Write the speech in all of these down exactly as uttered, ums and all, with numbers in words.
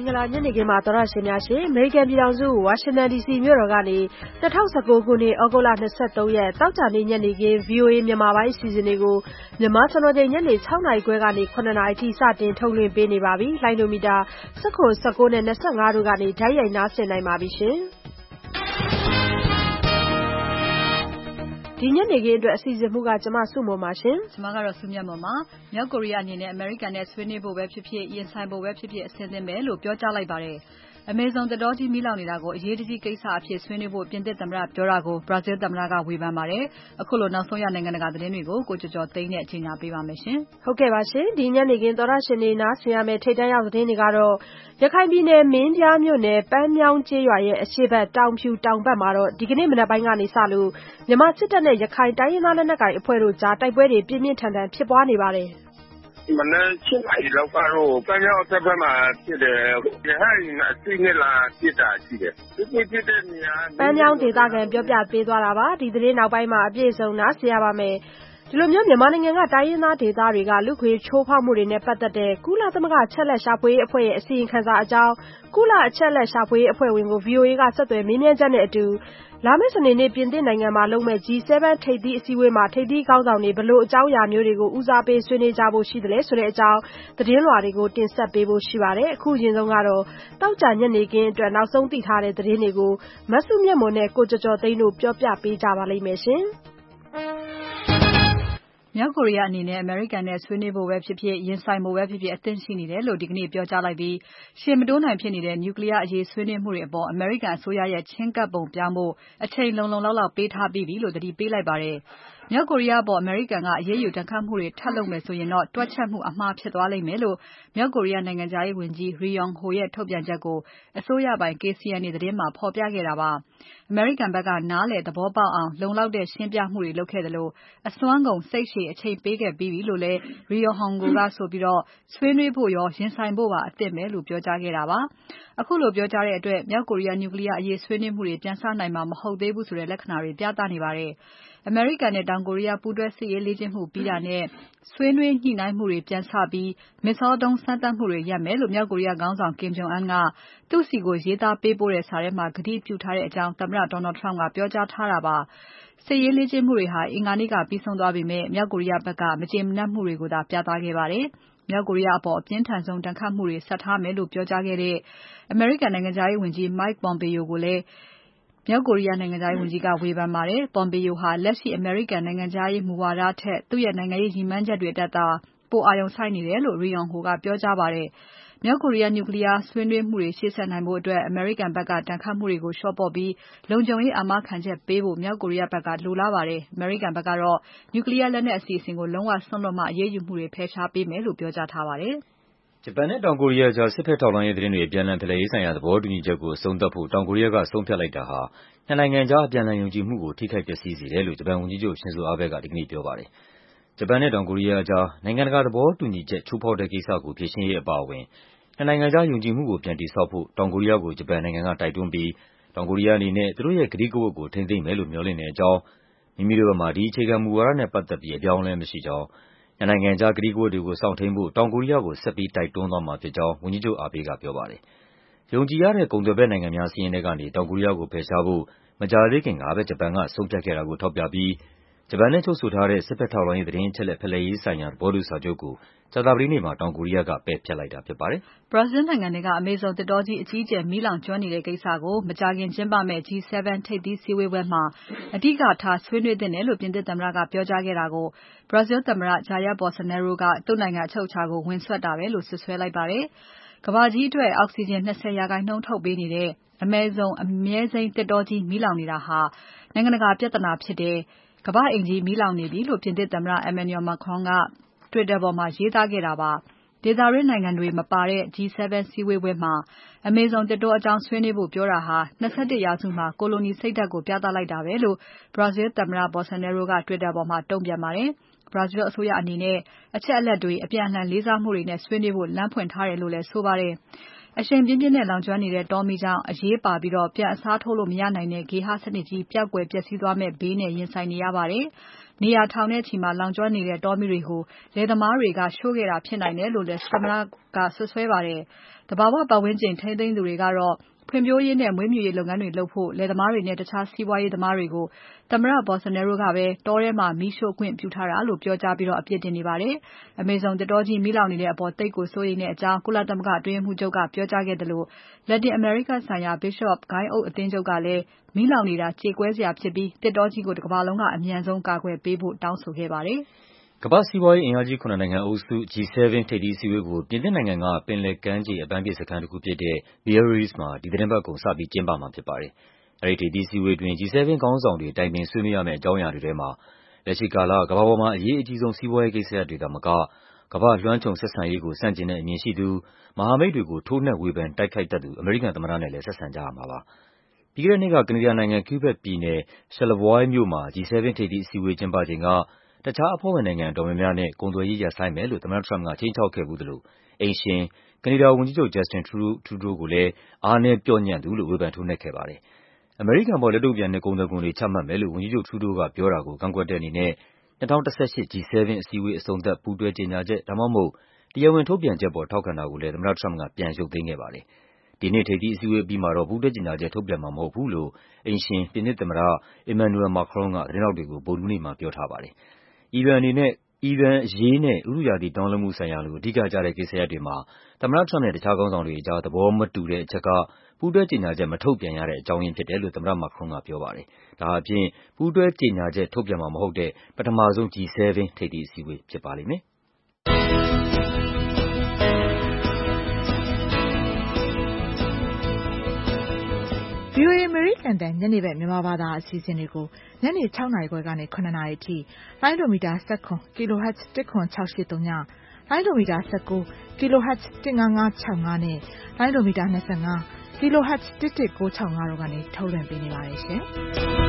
္ဂလာညနေခင်းမှာသောရရှင်များရှင်အမေရိကန်ပြည်ထောင်စုဝါရှင်တန် D C မြို့တော်ကနေ၂၀၁၉ခုနှစ်ဩဂုတ်လ၂၃ရက်တောက်ကြနေ့ညနေခင်း V O A မြန်မာပိုင်းအစီအစဉ်တွေကိုမြန်မာစံတော်ချိန်ညနေ၆နာရီခွဲကနေ၇နာရီထိစတင်ထုတ်လွှင့်ပေးနေပါပြီ။လိုင်းဒိုမီတာ၁၇ ၁၉နဲ့၂၅တို့ကနေဓာတ်ရိုက်နားဆင်နိုင်ပါပြီရှင်။ဒီညနေခင်းအတွက်အစီအစဉ်မှုကကျမစုမုံပါရှင်။ကျမကတော့စုမြတ်မုံပါ။မြောက်ကိုရီးယားအနေနဲ့အမေရိကန်နဲ့ဆွေးနွေးဖို့ပဲဖြစ်ဖြစ်ရင်ဆိုင်ဖို့ပဲဖြစ်ဖြစ်အဆင်သင့်ပဲလို့ပြောကြားလိုက်ပါတယ်။ Amazon သစ်တောကြီးမီးလောင်နေတာကိုအရေးတကြီးကိစ္စအဖြစ်ဆွေးနွေးဖို့ပြင်သစ်သမ္မတပြောတာကို Brazil သမ္မတကဝေဖန်ပါတယ်။အခုလိုနောက်ဆုံးရနိုင်ငံတကာသတင်းတွေကိုကိုကျော်ကျော်သိန်းနဲ့ကြီးညာပေးပါမယ်ရှင်။ဟုတ်ကဲ့ပါရှင်။ဒီညနေခင်းသောရရှင်တွေနားဆင်ရမယ့်ထိပ်တန်းရောက်သတင်းတွေကတော့ရခိုင်ပြည်နယ်မင်းပြားမြို့နယ်ပန်းမြောင်းကျေးရွာရဲ့အရှေ့ဘက်တောင်ဖြူတောင်ဘက်မှာတော့ဒီကနေ့မနက်ပိုင်းကနေစလို့မြန်မာစစ်တပ်နဲ့ရခိုင်တိုင်းရင်းသားလက်နက်ကိုင်အဖွဲ့တို့ကြားတိုက်ပွဲတွေပြင်းပြင်းထန်ထန်ဖြစ်ပွားနေပါတယ်။မနက်၈နာရီလောက်ကတော့ပန်းမြောင်းတစ်ဖက်မှာဖြစ်တယ်။ဒီဟိုင်းအစီနဲ့လာဖြစ်တာရှိတယ်။ဒီဖြစ်တဲ့နေရာပန်းမြောင်းဒေသခံပြောပြပေးသွားတာပါ။ဒီသတင်းနောက်ပိုင်းမှာအပြည့်စုံနားဆင်ရပါမယ်။ဒီလိုမျိုးမြန်မာနိုင်ငံကတိုင်းရင်းသားဒေသတွေကလူခွေချိုးဖောက်မှုတွေနဲ့ပတ်သက်တဲ့ကုလသမဂ္ဂချက်လက်ရှာဖွေရေးအဖွဲ့ရဲ့အစီရင်ခံစာအကြောင်းကုလအချက်လက်ရှာဖွေရေးအဖွဲ့ဝင်ကို V O A ကဆက်သွယ်မေးမြန်းချက်နဲ့အတူလာမယ့်စနေနေ့ပြင်သစ်နိုင်ငံမှာလုပ်မဲ့ G 7 ထိပ်သီးအစည်းအဝေးမှာထိပ်သီးခေါင်းဆောင်တွေဘလို့အကြောင်းအရာမျိုးတွေကိုဦးစားပေးဆွေးနွေးကြဖို့ရှိတယ်လဲဆိုတဲ့အကြောင်းသတင်းလွှာတွေကိုတင်ဆက်ပေးဖို့ရှိပါတယ်။အခုရင်ဆုံးကတော့တောက်ကြညနေခင်းအတွက်နောက်ဆုံးသိထားတဲ့သတင်းတွေကိုမဆုမြတ်မွန်နဲ့ကိုကျော်ကျော်သိန်းတို့ပြောပြပေးကြပါလိမ့်မယ်ရှင်။မြောက်ကိုရီးယားအနေနဲ့အမေရိကန်နဲ့ဆွေးနွေးဖို့ပဲဖြစ်ဖြစ်ရင်ဆိုင်ဖို့ပဲဖြစ်ဖြစ်အသင့်ရှိနေတယ်လို့ဒီကနေ့ပြောကြားလိုက်ပြီးရှေ့မတိုးနိုင်ဖြစ်နေတဲ့နျူကလ িয়ার အရေးဆွေးနွေးမှုတွေအပေါ်အမေရိကန်အစိုးရရဲ့ချဉ်းကပ်ပုံပြောင်းဖို့အချိန်လုံလုံလောက်လောက်ပေးထားပြီးပြီလို့သတိပေးလိုက်ပါတယ်။မြောက်ကိုရီးယားအပေါ်အမေရိကန်ကအရေးယူဒဏ်ခတ်မှုတွေထပ်လုပ်မယ်ဆိုရင်တော့တွက်ချက်မှုအမှားဖြစ်သွားလိမ့်မယ်လို့မြောက်ကိုရီးယားနိုင်ငံခြားရေးဝန်ကြီး Ri Yong Ho ရဲ့ထုတ်ပြန်ချက်ကိုအစိုးရပိုင် K C N A သတင်းမှာဖော်ပြခဲ့တာပါ။အမေရိကန်ဘက်ကနားလည်သဘောပေါက်အောင်လုံလောက်တဲ့ရှင်းပြမှုတွေလုပ်ခဲ့တယ်လို့အစွမ်းကုန်စိတ်ရှည်အချိန်ပေးခဲ့ပြီးပြီလို့လည်း Ri Yong Ho ကဆိုပြီးတော့ဆွေးနွေးဖို့ရောရင်ဆိုင်ဖို့ပါအသင့်ပဲလို့ပြောကြားခဲ့တာပါ။အခုလိုပြောကြားတဲ့အတွက်မြောက်ကိုရီးယားနျူကလ িয়ার အရေးဆွေးနွေးမှုတွေပြန်စနိုင်မှာမဟုတ်သေးဘူးဆိုတဲ့လက္ခဏာတွေပြသနေပါတယ်။အမေရိကန်နဲ့တောင်ကိုရီးယားပူးတွဲစစ်ရေးလေ့ကျင့်မှုပြီးတာနဲ့ဆွေးနွေးညှိနှိုင်းမှုတွေပြန်စပြီး missile ဒုံးစမ်းသပ်မှုတွေရပ်မယ်လို့မြောက်ကိုရီးယားခေါင်းဆောင် Kim Jong Un ကသူ့ဆီကိုရေးသားပေးပို့တဲ့စာထဲမှာကတိပြုထားတဲ့အကြောင်းသမ္မတ Donald Trump ကပြောကြားထားတာပါ။စစ်ရေးလေ့ကျင့်မှုတွေဟာအင်္ဂါနေ့ကပြီးဆုံးသွားပေမဲ့မြောက်ကိုရီးယားဘက်ကမကျေမနပ်မှုတွေကိုသာပြသခဲ့ပါတယ်။မြောက်ကိုရီးယားအပေါ်အပြင်းထန်ဆုံးဒဏ်ခတ်မှုတွေဆက်ထားမယ်လို့ပြောကြားခဲ့တဲ့အမေရိကန်နိုင်ငံခြားရေးဝန်ကြီး Mike Pompeo ကိုလည်းမြောက်ကိုရီးယားနိုင်ငံခြားရေးဝန်ကြီးကဝေဖန်ပါတယ်။ Pompeo ဟာလက်ရှိအမေရိကန်နိုင်ငံခြားရေးမူဝါဒထက်သူ့ရဲ့နိုင်ငံရေးရည်မှန်းချက်တွေတက်တာပိုအာရုံစိုက်နေတယ်လို့ Ri Yong Ho ကပြောကြားပါတယ်။မြောက်ကိုရီးယားနျူကလ িয়ার ဆွေးနွေးမှုတွေရှေ့ဆက်နိုင်ဖို့အတွက်အမေရိကန်ဘက်ကတန်ခတ်မှုတွေကိုလျှော့ပေါ့ပြီးလုံခြုံရေးအာမခံချက်ပေးဖို့မြောက်ကိုရီးယားဘက်ကလိုလားပါတယ်။အမေရိကန်ဘက်ကတော့နျူကလ িয়ার လက်နက်အစီအစဉ်ကိုလုံးဝစွန့်လွှတ်မှအရေးယူမှုတွေဖယ်ရှားပေးမယ်လို့ပြောကြားထားပါတယ်။ဂျပန်နဲ့တောင်ကိုရီးယားကြားစစ်ဘက်ထောက်လှမ်းရေးသတင်းတွေအပြန်အလှန်ဖလှယ်ရေးဆိုင်ရာသဘောတူညီချက်ကိုအဆုံးသတ်ဖို့တောင်ကိုရီးယားကဆုံးဖြတ်လိုက်တာဟာနှစ်နိုင်ငံကြားအပြန်အလှန်ယုံကြည်မှုကိုထိခိုက်ပျက်စီးစေတယ်လို့ဂျပန်ဝန်ကြီးချုပ် Shinzo Abe ကဒီကနေ့ပြောပါတယ်။ဂျပန်နဲ့တောင်ကိုရီးယားကြားနိုင်ငံတကာသဘောတူညီချက်ချိုးဖောက်တဲ့ကိစ္စကိုဖြေရှင်းရေးအပါအဝင်နှစ်နိုင်ငံကြားယုံကြည်မှုကိုပြန်တည်ဆောက်ဖို့တောင်ကိုရီးယားကိုဂျပန်နိုင်ငံကတိုက်တွန်းပြီးတောင်ကိုရီးယားအနေနဲ့သူတို့ရဲ့ကတိကဝတ်ကိုထိန်းသိမ်းမယ်လို့မျှော်လင့်တဲ့အကြောင်းမိမိတို့ဘက်မှာဒီအခြေခံမူဝါဒနဲ့ပတ်သက်ပြီးအပြောင်းအလဲမရှိကြောင်းနှစ်နိုင်ငံကြားကတိကဝတ်တွေကိုစောင့်ထိန်းဖို့တောင်ကိုရီးယားကိုဆက်ပြီးတိုက်တွန်းသွားမှာဖြစ်ကြောင်းဝန်ကြီးချုပ် Abe ကပြောပါတယ်။ယုံကြည်ရတဲ့ကုန်သွယ်ဘက်နိုင်ငံများစာရင်းထဲကနေတောင်ကိုရီးယားကိုဖယ်ရှားဖို့မကြာသေးခင်ကပဲဂျပန်ကဆုံးဖြတ်ခဲ့တာကိုထောက်ပြပြီးဂျပန်နဲ့ချုပ်ဆိုထားတဲ့စစ်ဘက်ထောက်လှမ်းရေးသတင်းအချက်အလက်ဖလှယ်ရေးဆိုင်ရာသဘောတူစာချုပ်ကိုကြာသပတေးနေ့မှာတောင်ကိုရီးယားကပယ်ဖျက်လိုက်တာဖြစ်ပါတယ်။ Brazil နိုင်ငံထဲက Amazon သစ်တောကြီးအကြီးအကျယ်မီးလောင်ကျွမ်းနေတဲ့ကိစ္စကိုမကြာခင်ကျင်းပမယ့် G 7 ထိပ်သီးစည်းဝေးပွဲမှာအဓိကထားဆွေးနွေးသင့်တယ်လို့ပြင်သစ်သမ္မတကပြောကြားခဲ့တာကို Brazil သမ္မတ Jair Bolsonaro ကသူ့နိုင်ငံအချုပ်အခြာကိုဝင်စွက်တာပဲလို့စွပ်စွဲလိုက်ပါတယ်။ကမ္ဘာကြီးအတွက်အောက်ဆီဂျင်၂၀ရာခိုင်နှုန်းထုတ်ပေးနေတဲ့ Amazon အမြဲစိမ်းသစ်တောကြီးမီးလောင်နေတာဟာနိုင်ငံတကာပြဿနာဖြစ်တယ်။ကမ္ဘာ့အိမ်ကြီးမီးလောင်နေပြီလို့ပြင်သစ်သမ္မတ Emmanuel Macron က Twitter ပေါ်မှာရေးသားခဲ့တာပါ။ဒေသတွင်းနိုင်ငံတွေမပါတဲ့ G 7 စည်းဝေးပွဲမှာ Amazon သစ်တောအကြောင်းဆွေးနွေးဖို့ပြောတာဟာ၂၁ရာစုမှာကိုလိုနီစိတ်ဓါတ်ကိုပြသလိုက်တာပဲလို့ Brazil သမ္မတ Bolsonaro က Twitter ပေါ်မှာတုံ့ပြန်ပါတယ်။ Brazil အစိုးရအနေနဲ့အချက်အလက်တွေအပြန်အလှန်လေးစားမှုတွေနဲ့ဆွေးနွေးဖို့လမ်းဖွင့်ထားတယ်လို့လည်းဆိုပါတယ်။အရှိန်ပြင်းပြင်းနဲ့လောင်ကျွမ်းနေတဲ့တောမီးကြောင့်အရေးပါပြီးပြန်အစားထိုးလို့မရနိုင်တဲ့ဂေဟစနစ်ကြီးပျောက်ကွယ်ပျက်စီးသွားမယ့်ဘေးနဲ့ရင်ဆိုင်နေရပါတယ်။နေရာထောင်နဲ့ချီမှာလောင်ကျွမ်းနေတဲ့တောမီးတွေကိုလယ်သမားတွေကရှို့ခဲ့တာဖြစ်နိုင်တယ်လို့လည်းသမ္မတကစွပ်စွဲပါတယ်။သဘာဝပတ်ဝန်းကျင်ထိန်းသိမ်းသူတွေကတော့ဖွံ့ဖြိုးရေးနဲ့မွေးမြူရေးလုပ်ငန်းတွေလုပ်ဖို့လယ်သမားတွေနဲ့တခြားစီးပွားရေးသမားတွေကိုသမ္မတ Bolsonaro ကပဲတောထဲမှာမီးရှို့ခွင့်ပြုထားတာလို့ပြောကြားပြီးအပြစ်တင်နေပါတယ်။ Amazon သစ်တောကြီးမီးလောင်နေတဲ့အပေါ်သိပ်ကိုစိုးရိမ်တဲ့အကြောင်းကုလသမဂ္ဂအတွင်းရေးမှူးချုပ်ကပြောကြားခဲ့သလို Latin America ဆိုင်ရာ Bishop ဂိုဏ်းအုပ်အသင်းချုပ်ကလည်းမီးလောင်နေတာကြေကွဲစရာဖြစ်ပြီးသစ်တောကြီးကိုတကမ္ဘာလုံးကအမြန်ဆုံးကာကွယ်ပေးဖို့တောင်းဆိုခဲ့ပါတယ်။ကမ္ဘာ့စီးပွားရေးအင်အားကြီး ခုနစ် နိုင်ငံအုပ်စု G ဆဗင် ထိပ်သီးအစည်းအဝေးကို ပြင်သစ်နိုင်ငံက ပင်လယ်ကမ်းခြေအပန်းဖြေစခန်းတခုဖြစ်တဲ့ Biarritz မှာ ဒီသီတင်းပတ်ကုန် စပြီးကျင်းပမှာဖြစ်ပါတယ်။ အဲဒီထိပ်သီးအစည်းအဝေးအတွင်း G ဆဗင် ခေါင်းဆောင်တွေ တိုင်ပင်ဆွေးနွေးရမယ့်အကြောင်းအရာတွေထဲမှာ လက်ရှိကာလ ကမ္ဘာပေါ်မှာအရေးအကြီးဆုံး စီးပွားရေးကိစ္စရပ်တွေသာမက ကမ္ဘာ့လွှမ်းခြုံဆက်ဆံရေးကို ဆန့်ကျင်တဲ့အမြင်ရှိသူ၊ မဟာမိတ်တွေကို ထိုးနှက်ဝေဖန်တိုက်ခိုက်တတ်သူ အမေရိကန်သမ္မတနဲ့လည်း ဆက်ဆံကြရမှာပါ။ ပြီးခဲ့တဲ့နှစ်က ကနေဒါနိုင်ငံ၊ Quebec ပြည်နယ်၊ Charlevoix မြို့မှာ G ဆဗင် ထိပ်သီးအစည်းအဝေးကျင်းပချိန်က တခြားအဖွဲ့ဝင်နိုင်ငံအတော်များများနဲ့ ကုန်သွယ်ရေးရပ်ဆိုင်းမယ်လို့ သမ္မတထရမ့်ပ်က ခြိမ်းခြောက်ခဲ့ဖူးသလို အိမ်ရှင် ကနေဒါဝန်ကြီးချုပ် Justin Trudeau ကိုလည်း အားနည်းပျော့ညံ့သူလို့ ဝေဖန်ထိုးနှက်ခဲ့ပါတယ်။ အမေရိကန်အပေါ် လက်တုံ့ပြန်တဲ့ ကုန်သွယ်ခွန်တွေချမှတ်မယ်လို့ ဝန်ကြီးချုပ် Trudeau ကပြောတာကို ကန့်ကွက်တဲ့အနေနဲ့ ၂၀၁၈ G ဆဗင် အစည်းအဝေးအဆုံးသတ် ပူးတွဲကြေညာချက် ဒါမှမဟုတ် တရားဝင်ထုတ်ပြန်ချက်အပေါ် ထောက်ခံတာကိုလည်း သမ္မတထရမ့်ပ်က ပြန်ရုပ်သိမ်းခဲ့ပါတယ်။ ဒီနှစ် ထိပ်သီးအစည်းအဝေးအပြီးမှာတော့ ပူးတွဲကြေညာချက်ထုတ်ပြန်မှာမဟုတ်ဘူးလို့ အိမ်ရှင် ပြင်သစ်သမ္မတ Emmanuel Macron က သတင်းထောက်တွေကို ဗုဒ္ဓဟူးနေ့မှာပြောထားပါတယ်။ အီရန်အနေနဲ့ အီရန်အရေးနဲ့ ဥတုရာသီပြောင်းလဲမှုဆိုင်ရာလို အဓိကကျတဲ့ကိစ္စရပ်တွေမှာ သမ္မတထရမ့်ပ်နဲ့ တခြားခေါင်းဆောင်တွေအကြား သဘောမတူတဲ့အချက်က ပူးတွဲကြေညာချက် မထုတ်ပြန်ရတဲ့အကြောင်းရင်းဖြစ်တယ်လို့ သမ္မတ Macron ကပြောပါတယ်။ ဒါဟာဖြင့် ပူးတွဲကြေညာချက်ထုတ်ပြန်မှာမဟုတ်တဲ့ ပထမဆုံး G ဆဗင် ထိပ်သီးအစည်းအဝေးဖြစ်ပါလိမ့်မယ်။ VOA အမေရိကန်အသံညနေဘက်မြန်မာဘာသာအစီအစဉ်တွေကိုညနေ ၆ နာရီခွဲကနေ ၇ နာရီအထိလိုင်းဒိုမီတာ ၁၇ kHz ၁၇၆၈၃ည လိုင်းဒိုမီတာ ၁၉ kHz ၁၅၅၆၅နဲ့လိုင်းဒိုမီတာ ၂၅ kHz ၁၁၉၆၅တို့ကနေထုတ်လွှင့်ပေးနေပါတယ်ရှင်။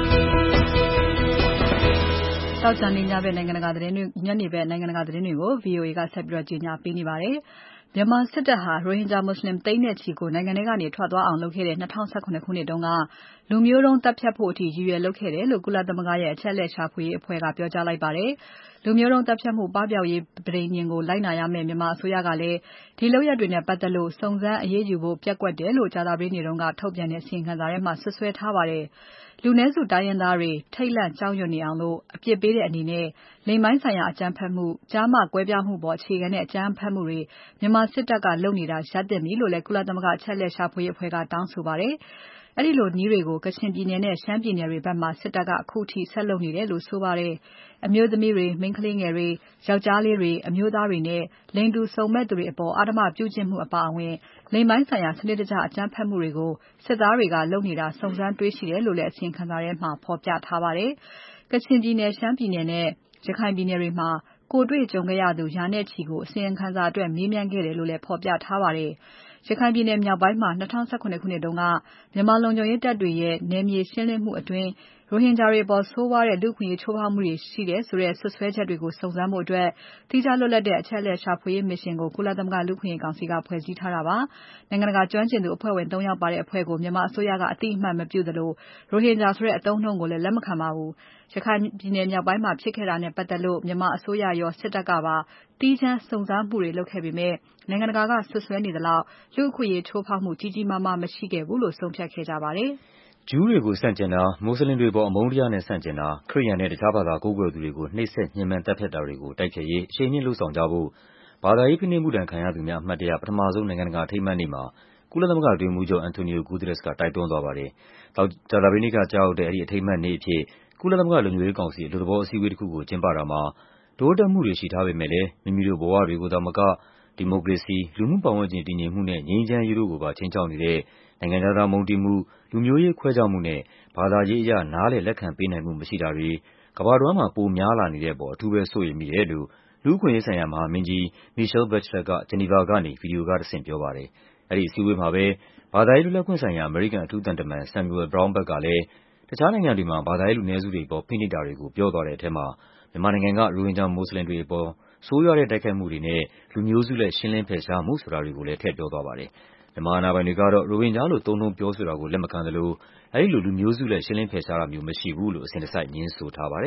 သောကြာနေ့ညဘက်နိုင်ငံတကာသတင်းတွေညနေဘက်နိုင်ငံတကာသတင်းတွေကို ဗွီအိုအေကဆက်ပြီးကြေညာပေးနေပါတယ်။ မြန်မာစစ်တပ်ဟာရိုဟင်ဂျာမွတ်ဆလင်သိန်းနဲ့ချီကိုနိုင်ငံထဲကနေထွက်သွားအောင်လုပ်ခဲ့တဲ့၂၀၁၇ခုနှစ်တုန်းက လူမျိုးတုံးသတ်ဖြတ်ဖို့အထိရည်ရွယ်လုပ်ခဲ့တယ်လို့ ကုလသမဂ္ဂရဲ့အချက်အလက်ရှာဖွေရေးအဖွဲ့ကပြောကြားလိုက်ပါတယ်။ လူမျိုးတုံးသတ်ဖြတ်မှုပပျောက်ရေးပဋိညာဉ်ကိုလိုက်နာရမယ့်မြန်မာအစိုးရကလည်းဒီလုပ်ရပ်တွေနဲ့ပတ်သက်လို့စုံစမ်းအရေးယူဖို့ပျက်ကွက်တယ်လို့ကြာသပတေးနေ့ကထုတ်ပြန်တဲ့အစီရင်ခံစာထဲမှာစွပ်စွဲထားပါတယ်။ လူနည်းစုတိုင်းရင်းသားတွေ ထိတ်လန့်ကြောက်ရွံ့နေအောင် အပြစ်ပေးတဲ့အနေနဲ့ လိင်ပိုင်းဆိုင်ရာအကြမ်းဖက်မှု၊ ကျားမကွဲပြားမှုအပေါ်အခြေခံတဲ့အကြမ်းဖက်မှုတွေမြန်မာစစ်တပ်ကလုပ်နေတာရပ်သင့်ပြီလို့လည်း ကုလသမဂ္ဂအချက်အလက်ရှာဖွေရေးအဖွဲ့ကတောင်းဆိုပါတယ်။ အဲဒီလိုနည်းတွေကို ကချင်ပြည်နယ်နဲ့ရှမ်းပြည်နယ်တွေဘက်မှာစစ်တပ်ကအခုထိဆက်လုပ်နေတယ်လို့ဆိုပါတယ်။ အမျိုးသမီးတွေ၊ မိန်းကလေးငယ်တွေ၊ ယောင်္ကျားလေးတွေ၊ အမျိုးသားတွေနဲ့ လိင်တူစုံမက်သူတွေအပေါ်အဓမ္မပြုကျင့်မှုအပါအဝင် လိင်ပိုင်းဆိုင်ရာစနစ်တကျအကြမ်းဖက်မှုတွေကို စစ်သားတွေကလုပ်နေတာစုံစမ်းတွေ့ရှိတယ်လို့လည်း အစီရင်ခံစာထဲမှာဖော်ပြထားပါတယ်။ ကချင်ပြည်နယ်၊ ရှမ်းပြည်နယ်နဲ့ ရခိုင်ပြည်နယ်တွေမှာ ကိုယ်တွေ့ကြုံခဲ့ရသူ ရာနဲ့ချီကိုအစီရင်ခံစာအတွက်မေးမြန်းခဲ့တယ်လို့လည်းဖော်ပြထားပါတယ်။ ရခိုင်ပြည်နယ်မြောက်ပိုင်းမှာ၂၀၁၇ခုနှစ်တုန်းက မြန်မာလုံခြုံရေးတပ်တွေရဲ့နယ်မြေရှင်းလင်းမှုအတွင်း ရိုဟင်ဂျာတွေအပေါ်ဆိုးဝါးတဲ့လူ့အခွင့်အရေးချိုးဖောက်မှုတွေရှိတယ်ဆိုတဲ့စွပ်စွဲချက်တွေကိုစုံစမ်းဖို့ သီးခြားလွတ်လပ်တဲ့အချက်အလက်ရှာဖွေရေးမစ်ရှင်ကို ကုလသမဂ္ဂလူ့အခွင့်အရေးကောင်စီကဖွဲ့စည်းထားတာပါ။ နိုင်ငံတကာကျွမ်းကျင်သူအဖွဲ့ဝင် သုံး ယောက်ပါတဲ့အဖွဲ့ကို မြန်မာအစိုးရကအသိအမှတ်မပြုသလို ရိုဟင်ဂျာဆိုတဲ့အသုံးအနှုန်းကိုလည်းလက်မခံပါဘူး။ ရခိုင်ပြည်နယ်မြောက်ပိုင်းမှာဖြစ်ခဲ့တာနဲ့ပတ်သက်လို့ မြန်မာအစိုးရရောစစ်တပ်ကပါ သီးခြားစုံစမ်းမှုတွေလုပ်ခဲ့ပေမဲ့ နိုင်ငံတကာကစွပ်စွဲနေသလောက် လူ့အခွင့်အရေးချိုးဖောက်မှုကြီးကြီးမားမားမရှိခဲ့ဘူးလို့ဆုံးဖြတ်ခဲ့ကြပါတယ်။ဂျူးတွေကိုဆန့်ကျင်တာ၊ မွတ်ဆလင်တွေအပေါ် အမုန်းတရားနဲ့ဆန့်ကျင်တာ၊ ခရစ်ယာန်နဲ့ တခြားဘာသာကိုးကွယ်သူတွေကို နှိပ်စက်ညှဉ်းပန်းသတ်ဖြတ်တာတွေကို တိုက်ဖျက်ရေး အရှိန်မြှင့်လုပ်ဆောင်ကြဖို့ ဘာသာရေးဖိနှိပ်မှုဒဏ်ခံရသူများအမှတ်တရ ပထမဆုံးနိုင်ငံတကာအထိမ်းအမှတ်နေ့မှာ ကုလသမဂ္ဂအတွင်းရေးမှူးချုပ် António Guterres က တိုက်တွန်းသွားပါတယ်။ ကြာသပတေးနေ့ကကျရောက်တဲ့ အဲဒီအထိမ်းအမှတ်နေ့အဖြစ် ကုလသမဂ္ဂလုံခြုံရေးကောင်စီ အလွတ်သဘောအစည်းအဝေးတခုကိုကျင်းပတာမှာ တိုးတက်မှုတွေရှိထားပေမဲ့လည်း မိမိတို့ဘဝတွေကိုသာမက ဒီမိုကရေစီ၊ လူမှုပတ်ဝန်းကျင်တည်ငြိမ်မှုနဲ့ ငြိမ်းချမ်းရေးတို့ကိုပါ ခြိမ်းခြောက်နေတဲ့ နိုင်ငံခြားသားမုန်းတီးမှု၊ လူမျိုးရေးခွဲခြားမှုနဲ့ ဘာသာရေးအရ နားလည်လက်ခံပေးနိုင်မှုမရှိတာတွေ ကမ္ဘာတဝန်းမှာ ပိုများလာနေတဲ့အပေါ် အထူးပဲစိုးရိမ်မိတယ်လို့ လူ့အခွင့်အရေးဆိုင်ရာမဟာမင်းကြီး Michelle Bachelet က ဂျနီဗာကနေ ဗွီဒီယိုကတဆင့်ပြောပါတယ်။ အဲဒီအစည်းအဝေးမှာပဲ ဘာသာရေးလွတ်လပ်ခွင့်ဆိုင်ရာ အမေရိကန်အထူးသံတမန် Samuel Brownback ကလည်း တခြားနိုင်ငံတွေမှာ ဘာသာရေးလူနည်းစုတွေအပေါ် ဖိနှိပ်တာတွေကို ပြောသွားတဲ့ထဲမှာ မြန်မာနိုင်ငံက ရိုဟင်ဂျာမွတ်ဆလင်တွေအပေါ် ဆိုးရွားတဲ့တိုက်ခိုက်မှုတွေနဲ့ လူမျိုးစုလိုက်ရှင်းလင်းဖယ်ရှားမှုဆိုတာတွေကိုလည်း ထည့်ပြောသွားပါတယ်။ မြန်မာအာဏာပိုင်တွေကတော့ ရိုဟင်ဂျာလို့သုံးနှုန်းပြောဆိုတာကိုလက်မခံသလို အဲဒီလို လူမျိုးစုလိုက်ရှင်းလင်းဖယ်ရှားတာမျိုးမရှိဘူးလို့ အစဉ်တစိုက်ငြင်းဆိုထားပါတယ်။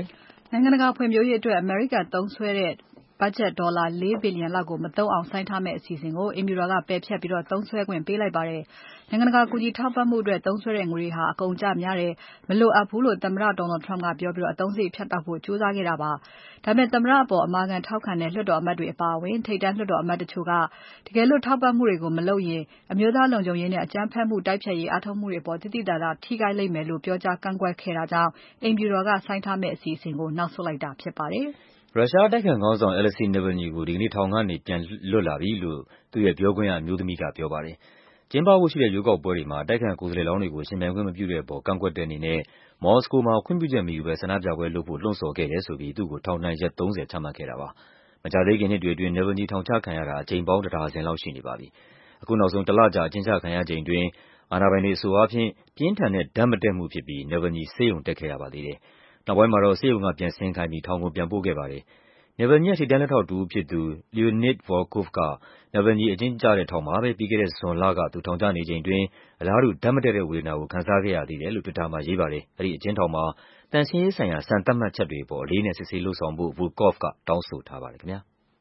နိုင်ငံတကာဖွံ့ဖြိုးရေးအတွက်အမေရိကန်သုံးစွဲတဲ့ဘတ်ဂျက်ဒေါ်လာ၄ဘီလီယံလောက်ကိုမသုံးအောင်ဆိုင်းထားမယ့်အစီအစဉ်ကိုအိမ်ဖြူတော်ကပယ်ဖျက်ပြီးသုံးစွဲခွင့်ပေးလိုက်ပါတယ်။နိုင်ငံတကာကူညီထောက်ပံ့မှုအတွက်သုံးစွဲတဲ့ငွေတွေဟာအကုန်အကျများတယ်မလိုအပ်ဘူးလို့သမ္မတ Donald Trump ကပြောပြီးအသုံးစရိတ်ဖြတ်တောက်ဖို့ကြိုးစားခဲ့တာပါ။ဒါပေမဲ့သမ္မတအပေါ်အမာခံထောက်ခံတဲ့လွှတ်တော်အမတ်တွေအပါအဝင်ထိပ်တန်းလွှတ်တော်အမတ်တချို့ကတကယ်လို့ထောက်ပံ့မှုတွေကိုမလုပ်ရင်အမျိုးသားလုံခြုံရေးနဲ့အကြမ်းဖက်မှုတိုက်ဖျက်ရေးအားထုတ်မှုတွေပေါ်တိတိကျကျထိခိုက်လိမ့်မယ်လို့ပြောကြားကန့်ကွက်ခဲ့တာကြောင့်အိမ်ဖြူတော်ကဆိုင်းထားမယ့်အစီအစဉ်ကိုနောက်ဆုတ်လိုက်တာဖြစ်ပါတယ်။ရုရှားတိုက်ခိုက်ခေါင်းဆောင် Alexei Navalny ကိုဒီကနေ့ထောင်ကနေပြန်လွတ်လာပြီလို့သူ့ရဲ့ပြောခွင့်ရအမျိုးသမီးကပြောပါတယ်။ကျင်းပဖို့ရှိတဲ့ရွေးကောက်ပွဲတွေမှာတိုက်ခိုက်ကိုယ်စားလှယ်လောင်းတွေကိုရှင်ပြိုင်ခွင့်မပြုတဲ့အပေါ်ကန့်ကွက်တဲ့အနေနဲ့မော်စကိုမှာခွင့်ပြုချက်မယူဘဲဆန္ဒပြပွဲလုပ်ဖို့လှုံ့ဆော်ခဲ့တယ်ဆိုပြီးသူ့ကိုထောင်ဒဏ်ရက်သုံးဆယ်ချမှတ်ခဲ့တာပါ။မကြာသေးခင်နှစ်တွေအတွင်း Navalny ထောင်ချခံရတာအကြိမ်ပေါင်းတစ်ဒါဇင်လောက်ရှိနေပါပြီ။အခုနောက်ဆုံးတစ်လကြာအကျဉ်းချခံရချိန်အတွင်းအာဏာပိုင်တွေအဆိုအားဖြင့်ပြင်းထန်တဲ့ဓာတ်မတည့်မှုဖြစ်ပြီး Navalny ဆေးရုံတက်ခဲ့ရပါသေးတယ်။နောက်ပိုင်းမှာတော့ဆေးရုံကပြန်ဆင်းခိုင်းပြီးထောင်ကိုပြန်ပို့ခဲ့ပါတယ်။ Navalny ရဲ့ထိပ်တန်းလက်ထောက်တဦးဖြစ်သူ Leonid Volkov က Navalny အကျဉ်းကျတဲ့ထောင်မှာပဲပြီးခဲ့တဲ့ဇွန်လကသူထောင်ကျနေချိန်အတွင်းအလားတူဓာတ်မတည့်တဲ့ဝေဒနာကိုခံစားခဲ့ရသေးတယ်လို့ Twitter မှာရေးပါတယ်။အဲဒီအကျဉ်းထောင်မှာသန့်ရှင်းရေးဆိုင်ရာစံသတ်မှတ်ချက်တွေအပေါ်အလေးအနက်စစ်ဆေးလုပ်ဆောင်ဖို့ Volkov ကတောင်းဆိုထားပါတယ်ခင်ဗျာ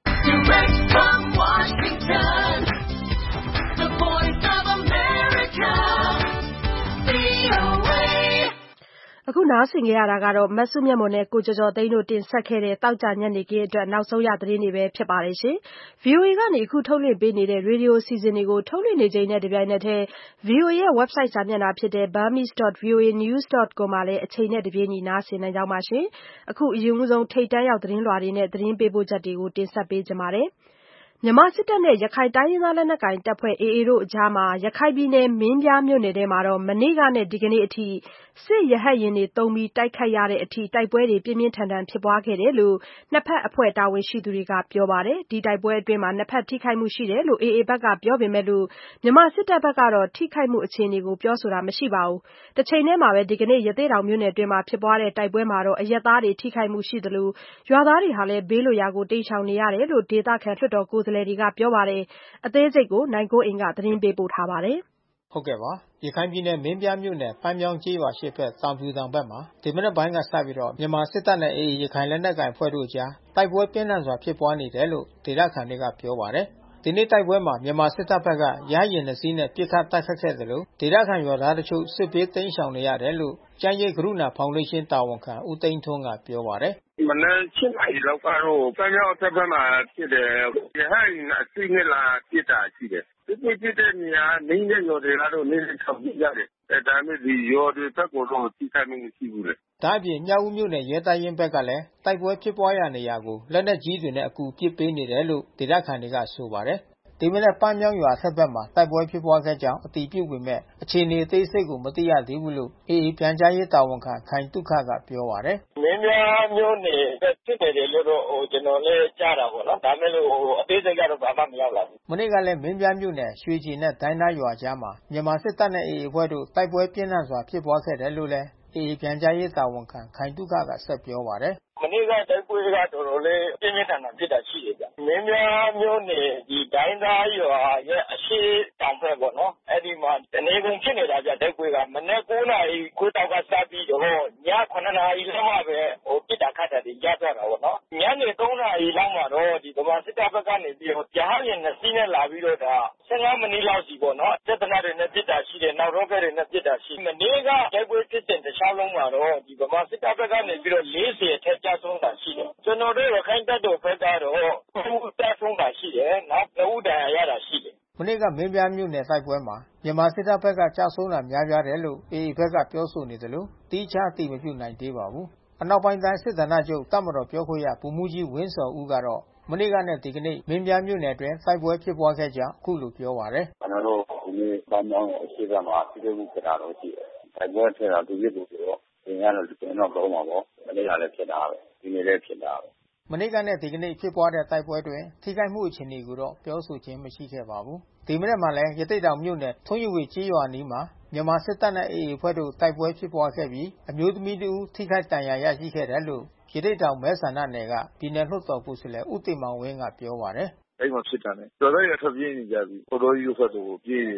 ။အခုနားဆင်ကြရတာကတော့မဆုမြတ်မွန်နဲ့ကိုကျော်ကျော်သိန်းတို့တင်ဆက်ခဲ့တဲ့တောက်ကြညနေခင်းအတွက်နောက်ဆုံးရသတင်းတွေပဲဖြစ်ပါတယ်ရှင်။ V O A ကနေအခုထုတ်လွှင့်ပေးနေတဲ့ရေဒီယိုအစီအစဉ်တွေကိုထုတ်လွှင့်နေချိန်နဲ့တပြိုင်နက်တည်း V O A ရဲ့ website စာမျက်နှာဖြစ်တဲ့ burmese dot v o a news dot com မှာလည်းအချိန်နဲ့တပြေးညီနားဆင်နိုင်ကြပါရှင်။အခုအရင်ဆုံးထိပ်တန်းရောက်သတင်းလွှာတွေနဲ့သတင်းပေးပို့ချက်တွေကိုတင်ဆက်ပေးကြပါမယ်။မြန်မာစစ်တပ်နဲ့ရခိုင်တိုင်းရင်းသားလက်နက်ကိုင်တပ်ဖွဲ့ A A တို့အကြားရခိုင်ပြည်နယ်မင်းပြားမြို့နယ်ထဲမှာမနေ့ကနဲ့ဒီကနေ့အထိစစ်ရဟတ်ယာဉ်တွေသုံးပြီးတိုက်ခိုက်ရတဲ့အထိတိုက်ပွဲတွေပြင်းပြင်းထန်ထန်ဖြစ်ပွားခဲ့တယ်လို့နှစ်ဖက်အဖွဲ့တာဝန်ရှိသူတွေကပြောပါတယ်။ဒီတိုက်ပွဲအတွင်းနှစ်ဖက်ထိခိုက်မှုရှိတယ်လို့ A A ဘက်ကပြောပေမဲ့မြန်မာစစ်တပ်ဘက်ကတော့ထိခိုက်မှုအခြေအနေကိုပြောဆိုတာမရှိပါဘူး။တချိန်တည်းမှာပဲဒီကနေ့ရသေ့တောင်မြို့နယ်အတွင်းဖြစ်ပွားတဲ့တိုက်ပွဲမှာအရပ်သားတွေထိခိုက်မှုရှိသလိုရွာသားတွေဟာလည်းဘေးလွတ်ရာကိုတိမ်းရှောင်နေရတယ်လို့ဒေသခံလွှတ်တော်ကိုယ်စားလှယ်တွေကပြောပါတယ်။အသေးစိတ်ကိုနိုင်ကွန်းအိန်ကသတင်းပေးပို့ထားပါတယ်။ဟုတ်ကဲ့ပါရခိုင်ပြည်နယ်မင်းပြားမြို့နယ်ပန်းမြောင်းကျေးရွာရှိဘက်တောင်ဖြူတောင်ဘက်မှာဒီမနက်ပိုင်းကစပြီးတော့မြန်မာစစ်တပ်နဲ့ A A ရခိုင်လက်နက်ကိုင်အဖွဲ့တို့အကြားတိုက်ပွဲပြင်းထန်စွာဖြစ်ပွားနေတယ်လို့ဒေသခံတွေကပြောပါတယ်။ဒီနေ့တိုက်ပွဲမှာမြန်မာစစ်တပ်ဘက်ကရဟတ်ယာဉ်နှစ်စီးနဲ့ပစ်ခတ်တိုက်ခိုက်ခဲ့တယ်လို့ဒေသခံရွာသားတချို့စစ်ဘေးတိမ်းရှောင်နေရတယ်လို့ကျန်းရိပ်ကရုဏာဖောင်ဒေးရှင်းတာဝန်ခံဦးသိန်းထွန်းကပြောပါတယ်။မနက်ရှစ်နာရီလောက်ကတော့ပန်းမြောင်းတစ်ဖက်မှာဖြစ်တယ်ရဟတ်ယာဉ်အစီးနဲ့လာပစ်တာရှိတယ်။ဒီဖြစ်တဲ့နေရာနေတဲ့ရွာတွေကတော့နေနေထောင်ကြရတယ်။အဲဒါမဲ့ဒီရွာတွေဘက်ကတော့ထိခိုက်မှုမရှိဘူးလေ။ဒါအပြင်မြောက်ဦးမြို့နယ်ရဲတပ်ရင်းဘက်ကလည်းတိုက်ပွဲဖြစ်ပွားရာနေရာကိုလက်နက်ကြီးတွေနဲ့အကူပစ်ပေးနေတယ်လို့ဒေသခံတွေကဆိုပါတယ်။ဒီမနက်ပန်းမြောင်းရွာအထက်ဘက်မှာတိုက်ပွဲဖြစ်ပွားခဲ့ကြောင်းအတည်ပြုပေမဲ့အခြေအနေအသေးစိတ်ကိုမသိရသေးဘူးလို့ A A ပြန်ကြားရေးတာဝန်ခံခိုင်သုခကပြောပါတယ်။မင်းပြားမြို့နယ်ဖြစ်တယ်လို့တော့ဟိုကျွန်တော်လည်းကြားတာပေါ့နော်။ဒါမဲ့လို့ဟိုအသေးစိတ်ကတော့ဘာမှမရောက်လာဘူး။မနေ့ကလည်းမင်းပြားမြို့နယ်ရွှေကျင်နဲ့ဒိုင်းသားရွာကြားမှာမြန်မာစစ်တပ်နဲ့ A A အဖွဲ့တို့တိုက်ပွဲပြင်းထန်စွာဖြစ်ပွားခဲ့တယ်လို့လည်း A A ပြန်ကြားရေးတာဝန်ခံခိုင်သုခကဆက်ပြောပါတယ်။မနေ့ကတိုက်ပွဲကတော်တော်လေးပြင်းပြင်းထန်ထန်ဖြစ်တာရှိတယ်ဗျ။မင်းပြားမြို့နယ်ဒီဒိုင်းသားရွာရဲ့အရှိတောင်ဘက်ပေါ့နော်။အဲ့ဒီမှာတနေကုန်ဖြစ်နေတာဗျတိုက်ပွဲကမနေ့ကိုးနာရီခွဲတောက်ကစပြီးတော့ညခုနစ်နာရီလောက်မှပဲဟိုပစ်တာခတ်တာတွေကြားသွားတာပေါ့နော်။ညနေသုံးနာရီလောက်မှာတော့ဒီဗမာစစ်တပ်ဘက်ကနေပြီးတော့ကြားရင်နှစ်စီးနဲ့လာပြီးတော့ဒါဆယ်ငါးမိနစ်လောက်စီပေါ့နော်။စစ်တပ်တွေနဲ့ပစ်တာရှိတယ်နောက်တော့ကတွေနဲ့ပစ်တာရှိမနေ့ကတိုက်ပွဲဖြစ်တဲ့တခြားလုံးမှာတော့ဒီဗမာစစ်တပ်ဘက်ကနေပြီးတော့လေးဆယ်ထက်ကျဆုံးတာရှိတယ်ကျွန်တော်တို့ရခိုင်တပ်တော်ဘက်ကတော့သူ့တပ်ဆုံးတာရှိတယ်နောက်တဦးတန်ရရတာရှိတယ်မနေ့ကမင်းပြားမြို့နယ်တိုက်ပွဲမှာမြန်မာစစ်တပ်ဘက်ကကြာဆုံးတာများပြားတယ်လို့ A A ဘက်ကပြောဆိုနေတယ်လို့တိကျအတိမပြုနိုင်သေးပါဘူးအနောက်ပိုင်းတိုင်းစစ်ဌာနချုပ်တပ်မတော်ပြောခွင့်ရဗိုလ်မှူးကြီးဝင်းစော်ဦးကတော့မနေ့ကနဲ့ဒီကနေ့မင်းပြားမြို့နယ်အတွင်းတိုက်ပွဲဖြစ်ပွားခဲ့ကြောင်းအခုလိုပြောပါတယ်ကျွန်တော်တို့ဒီနေ့ပန်းမြောင်းအရှိကမှာပြည်သူ့မှုဖြစ်တာတော့ရှိတယ်တိုက်ပွဲဖြစ်တာသူဖြစ်လို့ဆိုတော့သင်ရတော့ကျွန်တော်တော့မှာပေါ့မနေ့ကလည်းဖြစ်တာပဲဒီနေ့လည်းဖြစ်တာပဲမနေ့ကနဲ့ဒီကနေ့ဖြစ်ပွားတဲ့တိုက်ပွဲတွင်ထိခိုက်မှုအခြေအနေကိုတော့ပြောဆိုခြင်းမရှိခဲ့ပါဘူးဒီမနေ့မှာလည်းရသေ့တောင်မြို့နယ်ထွန်းရွှေကျေးရွာအနီးမှာမြန်မာစစ်တပ်နဲ့ A A အဖွဲ့တို့တိုက်ပွဲဖြစ်ပွားခဲ့ပြီးအမျိုးသမီးတဦးထိခိုက်ဒဏ်ရာရရှိခဲ့တယ်လို့ရသေ့တောင်မဲဆန္ဒနယ်ကပြည်နယ်လွှတ်တော်ကိုယ်စားလှယ်ဦးတင်မောင်ဝင်းကပြောပါတယ်အဲ့မှာဖြစ်တာနဲ့တော်တော်ရထွက်ပြေးနေကြပြီတော်တော်ကြီးဖက်တော့ပြေး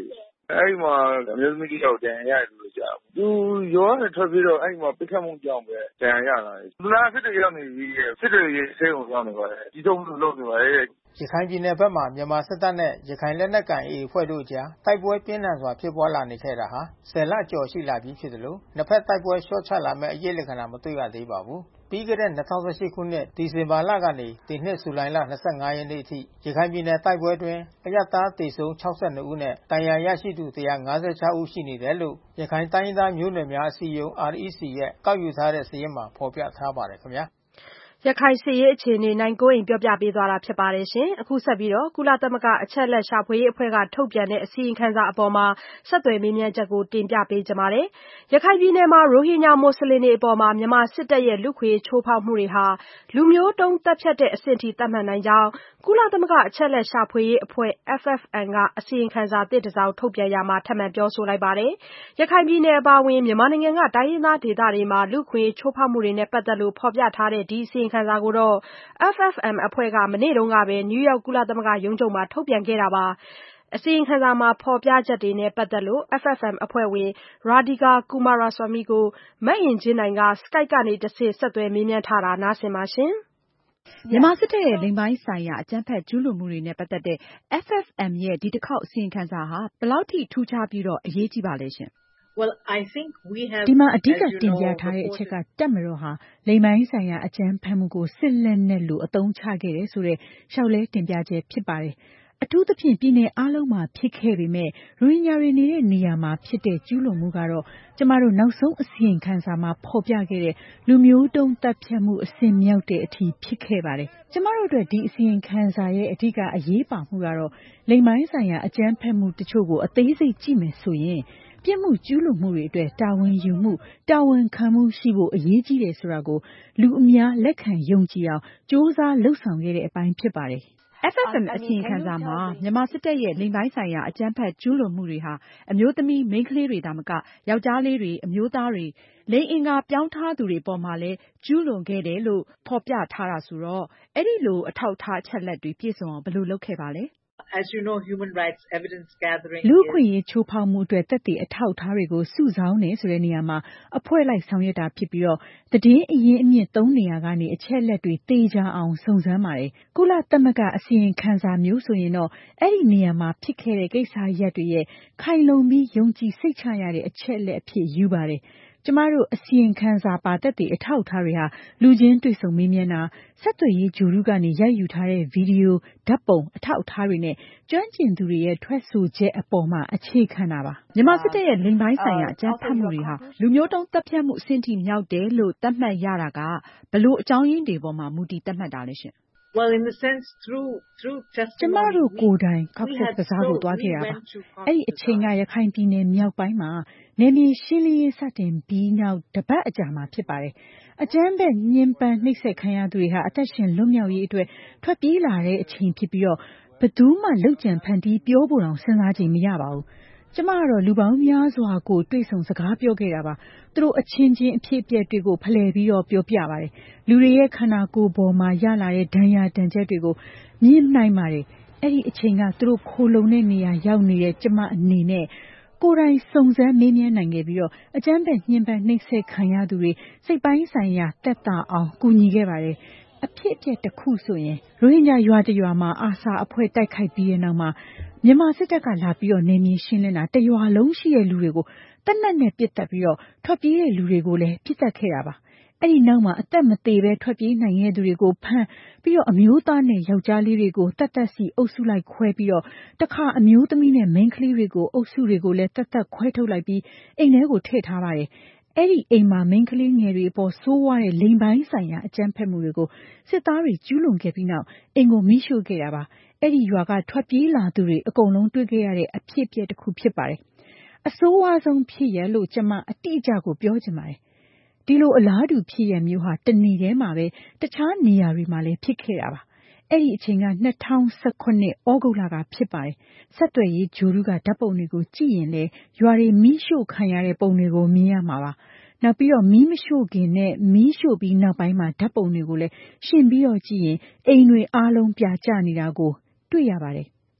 အဲ့ဒီမှာအမျိုးသမီးတယောက်တန်ရရတယ်လို့ကြားဘူးသူရောနဲ့ထွက်ပြီးတော့အဲ့ဒီမှာပိတ်ခတ်မှုကြောင့်ပဲတန်ရလာတယ်သူလားစစ်တွေရောက်နေပြီစစ်တွေရေးဆဲကိုရောက်နေပါတယ်ဒီတော့လို့လုပ်နေပါတယ်ရခိုင်ပြည်နယ်ဘက်မှာမြန်မာစစ်တပ်နဲ့ရခိုင်လက်နက်ကိုင် A အဖွဲ့တို့ကြားတိုက်ပွဲပြင်းထန်စွာဖြစ်ပွားလာနေခဲ့တာဟာဆယ်လကျော်ရှိလာပြီဖြစ်တယ်လို့နှစ်ဖက်တိုက်ပွဲလျှော့ချလာမဲ့အရေးလက္ခဏာမတွေ့ရသေးပါဘူးပြီးခဲ့တဲ့၂၀၁၈ခုနှစ်ဒီဇင်ဘာလကနေဒီနှစ်ဇူလိုင်လ၂၅ရက်နေ့အထိရခိုင်ပြည်နယ်တိုက်ပွဲတွင်အရပ်သားသေဆုံး၆၂ဦးနဲ့ဒဏ်ရာရရှိသူ၁၅၆ဦးရှိနေတယ်လို့ရခိုင်တိုင်းရင်းသားမျိုးနွယ်များအစည်းအရုံး R E C ရဲ့ကောက်ယူထားတဲ့စာရင်းမှာဖော်ပြထားပါတယ်ခင်ဗျာရခိုင်စစ်ရေးအခြေအနေနိုင်ကိုရင်ပြောပြပေးသွားတာဖြစ်ပါတယ်ရှင်အခုဆက်ပြီးတော့ကုလသမဂ္ဂအချက်လက်ရှာဖွေရေးအဖွဲ့ကထုတ်ပြန်တဲ့အစီရင်ခံစာအပေါ်မှာဆက်သွယ်မေးမြန်းချက်ကိုတင်ပြပေးကြပါမယ်ရခိုင်ပြည်နယ်မှာရိုဟင်ဂျာမွတ်စလင်တွေအပေါ်မှာမြန်မာစစ်တပ်ရဲ့လူခွေချိုးဖောက်မှုတွေဟာလူမျိုးတုံးတပ်ဖြတ်တဲ့အဆင့်ထိသတ်မှတ်နိုင်ကြောင်းကုလသမဂ္ဂအချက်လက်ရှာဖွေရေးအဖွဲ့ F F M ကအစီရင်ခံစာတစ်တစောင်ထုတ်ပြန်ရမှာထပ်မံပြောဆိုလိုက်ပါတယ်ရခိုင်ပြည်နယ်အပါအဝင်မြန်မာနိုင်ငံကတိုင်းရင်းသားဒေသတွေမှာလူခွေချိုးဖောက်မှုတွေနဲ့ပတ်သက်လို့ဖော်ပြထားတဲ့ဒီအစီရင်ခံစာကိုတော့ F F M အဖွဲ့ကမနေ့တုန်းကပဲနယူးယောက်ကုလသမဂ္ဂရုံးချုပ်မှာထုတ်ပြန်ခဲ့တာပါအစီရင်ခံစာမှာဖော်ပြချက်တွေနဲ့ပတ်သက်လို့ F F M အဖွဲ့ဝင် Radhika Kumaraswamy ကိုမအင်ကြင်းနိုင်က Skype ကနေတဆင့်ဆက်သွယ်မေးမြန်းထားတာနားဆင်ပါရှင်မြန်မာစစ်တပ်ရဲ့လိင်ပိုင်းဆိုင်ရာအကြမ်းဖက်ကျူးလွန်မှုတွေနဲ့ပတ်သက်တဲ့ F F M ရဲ့ဒီတစ်ခေါက်အစီရင်ခံစာဟာဘယ်လောက်ထိထူးခြားပြီးတော့အရေးကြီးပါလဲရှင် Well, I think we have ဒီမှာအဓိကတင်ပြထားတဲ့အချက်ကတပ်မတော်ဟာလိင်ပိုင်းဆိုင်ရာအကြမ်းဖက်မှုကိုစစ်လက်နက်လိုအသုံးချခဲ့တယ်ဆိုတဲ့ရှောက်လဲတင်ပြချက်ဖြစ်ပါတယ်။အထူးသဖြင့်ပြည်နယ်အားလုံးမှာဖြစ်ခဲ့ပေမဲ့ရိုဟင်ဂျာတွေနေတဲ့နေရာမှာဖြစ်တဲ့ကျူးလွန်မှုကတော့ကျမတို့နောက်ဆုံးအစီရင်ခံစာမှာဖော်ပြခဲ့တဲ့လူမျိုးတုံးတပ်ဖြတ်မှုအဆင့်မြောက်တဲ့အထိဖြစ်ခဲ့ပါတယ်။ကျမတို့အတွက်ဒီအစီရင်ခံစာရဲ့အဓိကအရေးပါမှုကတော့လိင်ပိုင်းဆိုင်ရာအကြမ်းဖက်မှုတချို့ကိုအသေးစိတ်ကြည့်မယ်ဆိုရင်ပြစ်မှုကျူးလွန်မှုတွေအတွက်တာဝန်ယူမှုတာဝန်ခံမှုရှိဖို့အရေးကြီးတယ်ဆိုတာကိုလူအများလက်ခံယုံကြည်အောင်စ조사လှုပ်ဆောင်ခဲ့တဲ့အပိုင်းဖြစ်ပါတယ်။ F F M အစီရင်ခံစာမှာမြန်မာစစ်တပ်ရဲ့လိင်ပိုင်းဆိုင်ရာအကြမ်းဖက်ကျူးလွန်မှုတွေဟာအမျိုးသမီးမိန်းကလေးတွေဒါမကယောက်ျားလေးတွေအမျိုးသားတွေလိင်အင်္ဂါပြောင်းထားသူတွေပေါ်မှာလည်းကျူးလွန်ခဲ့တယ်လို့ဖော်ပြထားတာဆိုတော့အဲ့ဒီလိုအထောက်အထားအချက်လက်တွေပြည့်စုံအောင်ဘယ်လိုလုပ်ခဲ့ပါလဲ As you know, human rights evidence gathering လူ့အခွင့်အရေးချိုးဖောက်မှုအတွက်သက်သေအထောက်အထားတွေကိုစုဆောင်းနေဆိုတဲ့နေရာမှာအဖွဲ့လိုက်ဆောင်ရွက်တာဖြစ်ပြီးတော့သတင်းအရင်းအမြစ်သုံးနေရာကနေအချက်လက်တွေသေချာအောင်စုံစမ်းပါတယ်။ကုလသမဂ္ဂအစီရင်ခံစာမျိုးဆိုရင်တော့အဲ့ဒီနေရာမှာဖြစ်ခဲ့တဲ့ကိစ္စရပ်တွေရဲ့ခိုင်လုံပြီးယုံကြည်စိတ်ချရတဲ့အချက်လက်အဖြစ်ယူပါတယ်။ကျမတို့အစီရင်ခံစာပါသက်သေအထောက်အထားတွေဟာလူချင်းတွေ့ဆုံမေးမြန်းတာဆက်သွယ်ရေးဂျူရုကနေရိုက်ယူထားတဲ့ဗီဒီယိုဓာတ်ပုံအထောက်အထားတွေနဲ့ကျွမ်းကျင်သူတွေရဲ့ထွက်ဆိုချက်အပေါ်မှာအခြေခံတာပါမြန်မာစစ်တပ်ရဲ့လိင်ပိုင်းဆိုင်ရာအကြမ်းဖက်မှုတွေဟာလူမျိုးတုံးတပ်ဖြတ်မှုအဆင့်ထိမြောက်တယ်လို့သတ်မှတ်ရတာကဘယ်လိုအကြောင်းရင်းတွေပေါ်မှာမူတည်သတ်မှတ်တာလဲရှင် Well, in the sense through through testimony ကျမတို့ကိုယ်တိုင် Cox's Bazar ကိုသွားခဲ့တာပါအဲ့ဒီအချိန်ကရခိုင်ပြည်နယ်မြောက်ပိုင်းမှာနယ်မြေရှင်းလင်းရေးစတင်ပြီးနောက်တပတ်အကြာမှာဖြစ်ပါတယ်အကြမ်းဖက်ညှဉ်းပန်းနှိပ်စက်ခံရသူတွေဟာအသက်ရှင်လွတ်မြောက်ရေးအတွက်ထွက်ပြေးလာတဲ့အချိန်ဖြစ်ပြီးတော့ဘယ်သူမှလှုပ်ကြံဖန်တီးပြောဖို့တောင်စဉ်းစားချိန်မရပါဘူးကျမကတော့လူပေါင်းများစွာကိုတွေ့ဆုံစကားပြောခဲ့တာပါသူတို့အချင်းချင်းအဖြစ်အပျက်တွေကိုဖလှယ်ပြီးတော့ပြောပြပါတယ်လူတွေရဲ့ခန္ဓာကိုယ်ပေါ်မှာရလာတဲ့ဒဏ်ရာဒဏ်ချက်တွေကိုမြင်နိုင်ပါတယ်အဲ့ဒီအချိန်ကသူတို့ခိုလုံတဲ့နေရာရောက်နေတဲ့ကျမအနေနဲ့ကိုယ်တိုင်စုံစမ်းမေးမြန်းနိုင်ခဲ့ပြီးတော့အကြမ်းဖက်ညှဉ်းပန်းနှိပ်စက်ခံရသူတွေစိတ်ပိုင်းဆိုင်ရာသက်သာအောင်ကူညီခဲ့ပါတယ်အဖြစ်အပျက်တစ်ခုဆိုရင်ရိုဟင်ဂျာရွာတရွာမှာအာဆာအဖွဲ့တိုက်ခိုက်ပြီးတဲ့နောက်မှာမြန်မာစစ်တပ်ကလာပြီးတော့နေမြေရှင်းလင်းတာတရွာလုံးရှိတဲ့လူတွေကိုတပ်နက်နဲ့ပစ်တက်ပြီးတော့ထွက်ပြေးတဲ့လူတွေကိုလည်းပစ်တက်ခဲ့တာပါအဲ့ဒီနောက်မှာအသက်မသေးပဲထွက်ပြေးနိုင်တဲ့သူတွေကိုဖမ်းပြီးတော့အမျိုးသားနဲ့ယောက်ျားလေးတွေကိုတတ်တတ်စီအုပ်စုလိုက်ခွဲပြီးတော့တခါအမျိုးသမီးနဲ့မိန်းကလေးတွေကိုအုပ်စုတွေကိုလည်းတတ်တတ်ခွဲထုတ်လိုက်ပြီးအိမ်ထဲကိုထည့်ထားပါတယ်အဲ့ဒီအိမ်မှာမိန်းကလေးငယ်တွေအပေါ်ဆိုးဝါးတဲ့လိင်ပိုင်းဆိုင်ရာအကြမ်းဖက်မှုတွေကိုစစ်သားတွေကျူးလွန်ခဲ့ပြီးနောက်အိမ်ကိုမိရှို့ခဲ့တာပါအဲ့ဒီရွာကထွက်ပြေးလာသူတွေအကုန်လုံးတွေ့ခဲ့ရတဲ့အဖြစ်အပျက်တစ်ခုဖြစ်ပါတယ်အဆိုးဝါးဆုံးဖြစ်ရလို့ကျမအတိအကျကိုပြောချင်ပါတယ်ဒီလိုအလားတူဖြစ်ရမျိုးဟာတနေ့တည်းမှာပဲတခြားနေရာတွေမှာလည်းဖြစ်ခဲ့တာပါအဲ့ဒီအချိန်က၂၀၁၇ဩဂုတ်လကဖြစ်ပါတယ်ဆက်သွယ်ရေးဂျိုရုကဓာတ်ပုံတွေကိုကြည့်ရင်လေရွာတွေမီးရှို့ခံရတဲ့ပုံတွေကိုမြင်ရမှာပါနောက်ပြီးတော့မီးမရှို့ခင်နဲ့မီးရှို့ပြီးနောက်ပိုင်းမှာဓာတ်ပုံတွေကိုလည်းရှင်ပြီးတော့ကြည့်ရင်အိမ်တွေအားလုံးပြာကျနေတာကိုတွေ့ရပါတယ်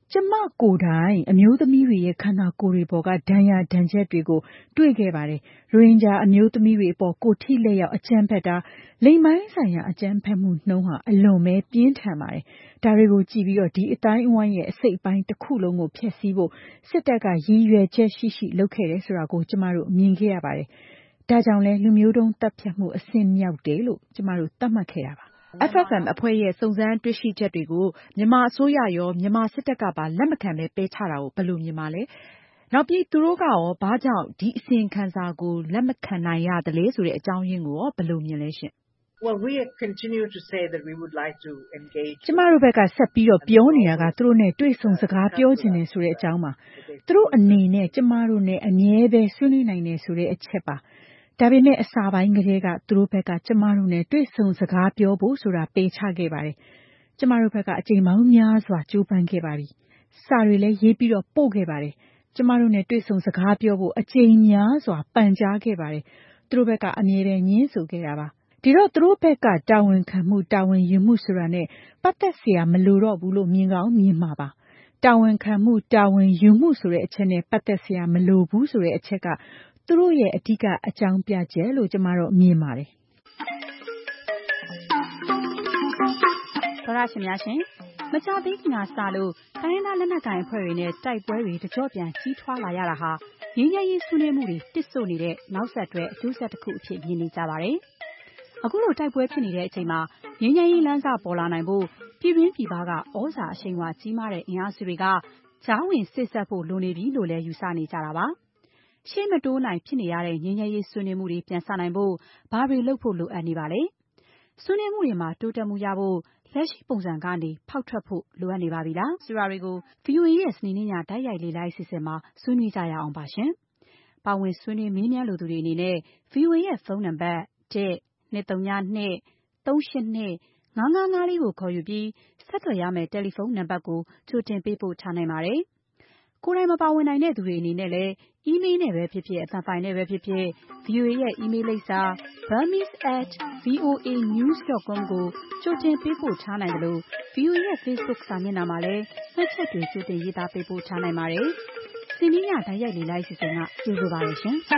ကျမကိုယ်တိုင်အမျိုးသမီးတွေရဲ့ခန္ဓာကိုယ်တွေပေါ်ကဒဏ်ရာဒဏ်ချက်တွေကိုတွေ့ခဲ့ပါတယ်။ရိုဟင်ဂျာအမျိုးသမီးတွေအပေါ်ကိုထိလက်ရောက်အကြမ်းဖက်တာလိင်ပိုင်းဆိုင်ရာအကြမ်းဖက်မှုနှုန်းဟာအလွန်ပဲပြင်းထန်ပါတယ်။ဒါတွေကိုကြည့်ပြီးတော့ဒီအတိုင်းအဝိုင်းရဲ့အစိတ်အပိုင်းတစ်ခုလုံးကိုဖျက်ဆီးဖို့စစ်တပ်ကရည်ရွယ်ချက်ရှိရှိလုပ်ခဲ့တယ်ဆိုတာကိုကျမတို့မြင်ခဲ့ရပါတယ်။ဒါကြောင့်လဲလူမျိုးတုံးတပ်ဖြတ်မှုအဆင့်မြောက်တယ်လို့ကျမတို့သတ်မှတ်ခဲ့တာပါ။ F F M အဖွဲ့ရဲ့စုံစမ်းတွေ့ရှိချက်တွေကိုမြန်မာအစိုးရရောမြန်မာစစ်တပ်ကပါလက်မခံပဲပယ်ချတာကိုဘယ်လိုမြင်ပါလဲ။နောက်ပြီးသူတို့ကရောဘာကြောင့်ဒီအစီရင်ခံစာကိုလက်မခံနိုင်ရသလဲဆိုတဲ့အကြောင်းရင်းကိုရောဘယ်လိုမြင်လဲရှင်။ Well, we continue to say that we would like to engage. ကျမတို့ဘက်ကဆက်ပြီးတော့ပြောနေတာကသူတို့နဲ့တွေ့ဆုံစကားပြောချင်တယ်ဆိုတဲ့အကြောင်းပါ။သူတို့အနေနဲ့ကျမတို့နဲ့အမြဲပဲဆွေးနွေးနိုင်တယ်ဆိုတဲ့အချက်ပါ။ဒါပေမဲ့အစာပိုင်းကလေးကသူတို့ဘက်ကကျမတို့နဲ့တွေ့ဆုံစကားပြောဖို့ဆိုတာပယ်ချခဲ့ပါတယ်။ကျမတို့ဘက်ကအကြိမ်ပေါင်းများစွာကြိုးပမ်းခဲ့ပါပြီ။စာတွေလည်းရေးပြီးတော့ပို့ခဲ့ပါတယ်။ကျမတို့နဲ့တွေ့ဆုံစကားပြောဖို့အကြိမ်များစွာပန်ကြားခဲ့ပါတယ်။သူတို့ဘက်ကအမြဲတမ်းညှင်းဆိုခဲ့တာပါ။ဒီတော့သူတို့ဘက်ကတာဝန်ခံမှုတာဝန်ယူမှုဆိုတာနဲ့ပတ်သက်เสียမလိုတော့ဘူးလို့မြင်ကောင်းမြင်မှာပါ။တာဝန်ခံမှုတာဝန်ယူမှုဆိုတဲ့အချက်နဲ့ပတ်သက်เสียမလိုဘူးဆိုတဲ့အချက်ကသူတို့ရဲ့အဓိကအကြောင်းပြချက်လို့ကျမတို့မြင်ပါတယ်။သောရရှင်များရှင်မကြသေးခင်ကစလို့တိုင်းသားလက်နက်ကိုင်အဖွဲ့တွေနဲ့တိုက်ပွဲတွေတကြော့ပြန်ကြီးထွားလာရတာဟာငြိမ်းချမ်းရေးဆွေးနွေးမှုတွေတစ်ဆို့နေတဲ့နောက်ဆက်တွဲအကျိုးဆက်တစ်ခုအဖြစ်မြင်နေကြပါတယ်။အခုလိုတိုက်ပွဲဖြစ်နေတဲ့အချိန်မှာငြိမ်းချမ်းရေးလမ်းစာပေါ်လာနိုင်ဖို့ပြည်တွင်းပြည်ပကဩဇာအရှိန်အဝါကြီးမားတဲ့အင်အားစုတွေကကြားဝင်စစ်ဆက်ဖို့လိုနေပြီလို့လည်းယူဆနေကြတာပါ။ရှေ့မတိုးနိုင်ဖြစ်နေရတဲ့ငြိမ်းချမ်းရေးဆွေးနွေးမှုတွေပြန်စနိုင်ဖို့ဘာတွေလုပ်ဖို့လိုအပ်နေပါလဲ။ဆွေးနွေးမှုတွေမှာတိုးတက်မှုရဖို့လက်ရှိပုံစံကနေဖောက်ထွက်ဖို့လိုအပ်နေပါပြီလား။ဆိုတာတွေကို ဗွီအိုအေရဲ့စနေနေ့ညတိုက်ရိုက်လေ့လာအစီအစဉ်မှာဆွေးနွေးကြရအောင်ပါရှင်။ပါဝင်ဆွေးနွေးမေးမြန်းလိုသူတွေအနေနဲ့ ဗွီအိုအေရဲ့ဖုန်းနံပါတ် ၁ ၂ ၃ ၂ ၃ ၈ ၂ ၅ ၅ ၅ လေးကိုခေါ်ယူပြီးဆက်သွယ်ရမယ့်တယ်လီဖုန်းနံပါတ်ကိုကြိုတင်ပေးပို့ထားနိုင်ပါတယ်။ကိုယ်တိုင်မပါဝင်နိုင်တဲ့သူတွေအနေနဲ့လည်းအီးမေးလ်နဲ့ပဲဖြစ်ဖြစ်အသံဖိုင်နဲ့ပဲဖြစ်ဖြစ် ဗွီအိုအေရဲ့အီးမေးလ်လိပ်စာ burmese at voa news dot com ကိုကြိုတင်ပေးပို့ထားနိုင်တယ်လို့ ဗွီအိုအေရဲ့ Facebook စာမျက်နှာမှာလည်းမှတ်ချက်တွေကြိုတင်ရေးသားပေးပို့ထားနိုင်ပါတယ်။စနေညတိုက်ရိုက်လေ့လာအစီအစဉ်ကကြိုဆိုပါရရှင်။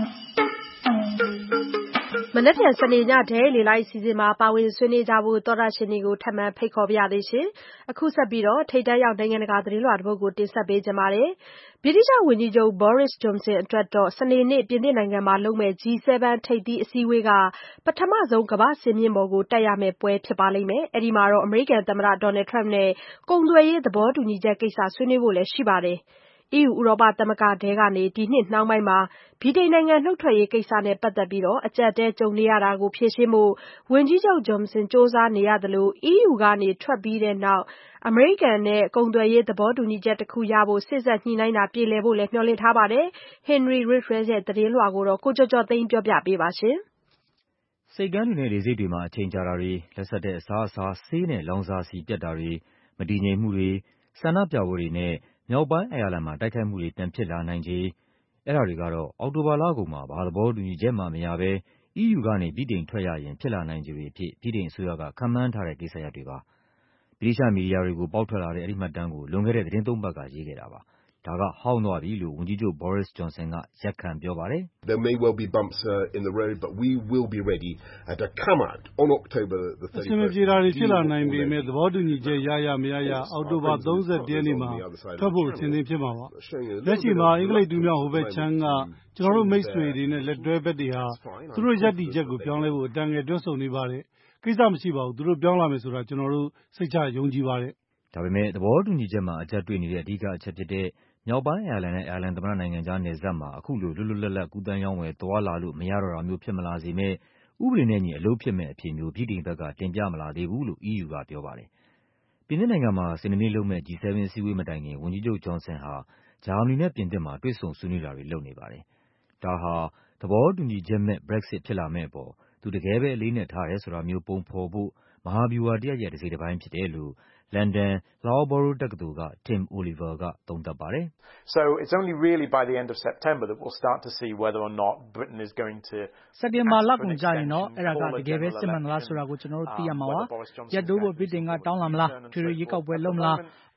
မနက်ဖြန်စနေညဒဲလေလိုက်စီစဉ်မှာပါဝင်ဆွေးနွေးကြဖို့သောရရှင်တွေကိုထပ်မံဖိတ်ခေါ်ပါရသေးရှင်။အခုဆက်ပြီးတော့ထိတ်တန့်ရောက်နိုင်ငံတကာသတင်းလွှာတစ်ပုဒ်ကိုတင်ဆက်ပေးကြပါမယ်။ဗြိတိသျှဝန်ကြီးချုပ် Boris Johnson အတွက်တော့စနေနေ့ပြင်သစ်နိုင်ငံမှာလုပ်မဲ့ G 7 ထိပ်သီးအစည်းအဝေးကပထမဆုံးကမ္ဘာ့စင်မြင့်ပေါ်ကိုတက်ရမယ့်ပွဲဖြစ်ပါလိမ့်မယ်။အဲဒီမှာတော့အမေရိကန်သမ္မတ Donald Trump နဲ့ကုန်သွယ်ရေးသဘောတူညီချက်ကိစ္စဆွေးနွေးဖို့လည်းရှိပါတယ်။ E U ဥရောပသမဂ္ဂထဲကနေဒီနှစ်နှောင်းပိုင်းမှာဗြိတိန်နိုင်ငံနှုတ်ထွက်ရေးကိစ္စနဲ့ပတ်သက်ပြီးအကျပ်အတည်းကြုံနေရတာကိုဖြေရှင်းဖို့ဝန်ကြီးချုပ် Johnson ကြိုးစားနေရသလို E U ကနေထွက်ပြီးတဲ့နောက်အမေရိကန်နဲ့ကုန်သွယ်ရေးသဘောတူညီချက်တစ်ခုရဖို့စေ့စပ်ညှိနှိုင်းတာပြေလည်ဖို့လည်းမျှော်လင့်ထားပါတယ်။ Henry Ridgwell ရဲ့သတင်းလွှာကိုတော့ကိုကျော်ကျော်သိန်းပြောပြပေးပါရှင်။ဆိပ်ကမ်းတွေနဲ့လေဆိပ်တွေမှာအချိန်ကြာတာတွေလက်ဆက်တဲ့အစားအစာဆေးနဲ့လောင်စာဆီပြတ်တာတွေမတည်ငြိမ်မှုတွေဆန္ဒပြပွဲတွေနဲ့မြောက်ပိုင်းအိုင်ယာလန်မှာတိုက်ခိုက်မှုတွေပြန်ဖြစ်လာနိုင်ခြေအဲဒါတွေကတော့အောက်တိုဘာလကုန်မှာဘာသဘောတူညီချက်မှမရဘဲ E U ကနေဗြိတိန်ထွက်ရရင်ဖြစ်လာနိုင်ခြေတွေအဖြစ်ဗြိတိန်အစိုးရကခန့်မှန်းထားတဲ့ကိစ္စရပ်တွေပါ။ဗြိတိသျှမီဒီယာတွေကိုပေါက်ထွက်လာတဲ့အဲဒီမှတ်တမ်းကိုလွန်ခဲ့တဲ့သီတင်းသုံးပတ်ကရေးခဲ့တာပါ။ဒါကဟောင်းသွားပြီလို့ဝန်ကြီးချုပ် Boris Johnson ကရပ်ခံပြောပါတယ်။ There may well be bumps uh, in the road but we will be ready uh, to come out on October the thirty-first. အစင်ပြေတာတွေဖြစ်လာနိုင်ပေမဲ့သဘောတူညီချက်ရရမရရအောက်တိုဘာ၃၁ရက်နေ့မှာထွက်ဖို့အစဉ်သင့်ဖြစ်မှာပါ။လက်ရှိမှာအင်္ဂလိပ်တူမြောက်ဟိုဘက်ချမ်းကကျွန်တော်တို့မိတ်ဆွေတွေနဲ့လက်တွဲဘက်တွေဟာသူတို့ရပ်တည်ချက်ကိုပြောင်းလဲဖို့အတန်ငယ်တွက်ဆုံနေပါတယ်။ကိစ္စမရှိပါဘူးသူတို့ပြောင်းလာမယ်ဆိုတာကျွန်တော်တို့စိတ်ချယုံကြည်ပါတယ်။ဒါပေမဲ့သဘောတူညီချက်မှာအကျပ်တွေ့နေတဲ့အဓိကအချက်ဖြစ်တဲ့မြောက်ပိုင်းအိုင်ယာလန်နဲ့အိုင်ယာလန်သမ္မတနိုင်ငံကြားနယ်စပ်မှာအခုလိုလွတ်လွတ်လပ်လပ်ကူးသန်းရောင်းဝယ်သွားလာလို့မရတော့တာမျိုးဖြစ်မလာစေမဲ့ဥပဒေနဲ့ညီအလုပ်ဖြစ်မဲ့အဖြစ်မျိုးဗြိတိန်ဘက်ကတင်ပြမလာသေးဘူးလို့ E U ကပြောပါတယ်။ပြင်သစ်နိုင်ငံမှာစနေနေ့လုပ်မဲ့ G 7 အစည်းအဝေးမတိုင်ခင်ဝန်ကြီးချုပ် Johnson ဟာဂျာမနီနဲ့ပြင်သစ်မှာတွေ့ဆုံဆွေးနွေးတာတွေလုပ်နေပါတယ်။ဒါဟာသဘောတူညီချက်မဲ့ Brexit ဖြစ်လာမယ့်အပေါ်သူတကယ်ပဲအလေးနက်ထားတယ်ဆိုတာမျိုးပုံဖော်ဖို့မဟာဗျူဟာတရပ်ရဲ့တစိတ်တပိုင်းဖြစ်တယ်လို့လန်ဒန် Loughborough တက္ကသိုလ်က Tim Oliver ကသုံးသပ်ပါတယ်။ So it's only really by the end of September that we'll start to see whether or not Britain is going to စက်တင်ဘာလကုန်ကြရင်တော့အဲ့ဒါကတကယ်ပဲစစ်မှန်သလားဆိုတာကိုကျွန်တော်တို့သိရမှာပါ။ရက်တိုးဖို့ဗြိတိန်ကတောင်းလာမလားထွေထွေရွေးကောက်ပွဲလုပ်မလား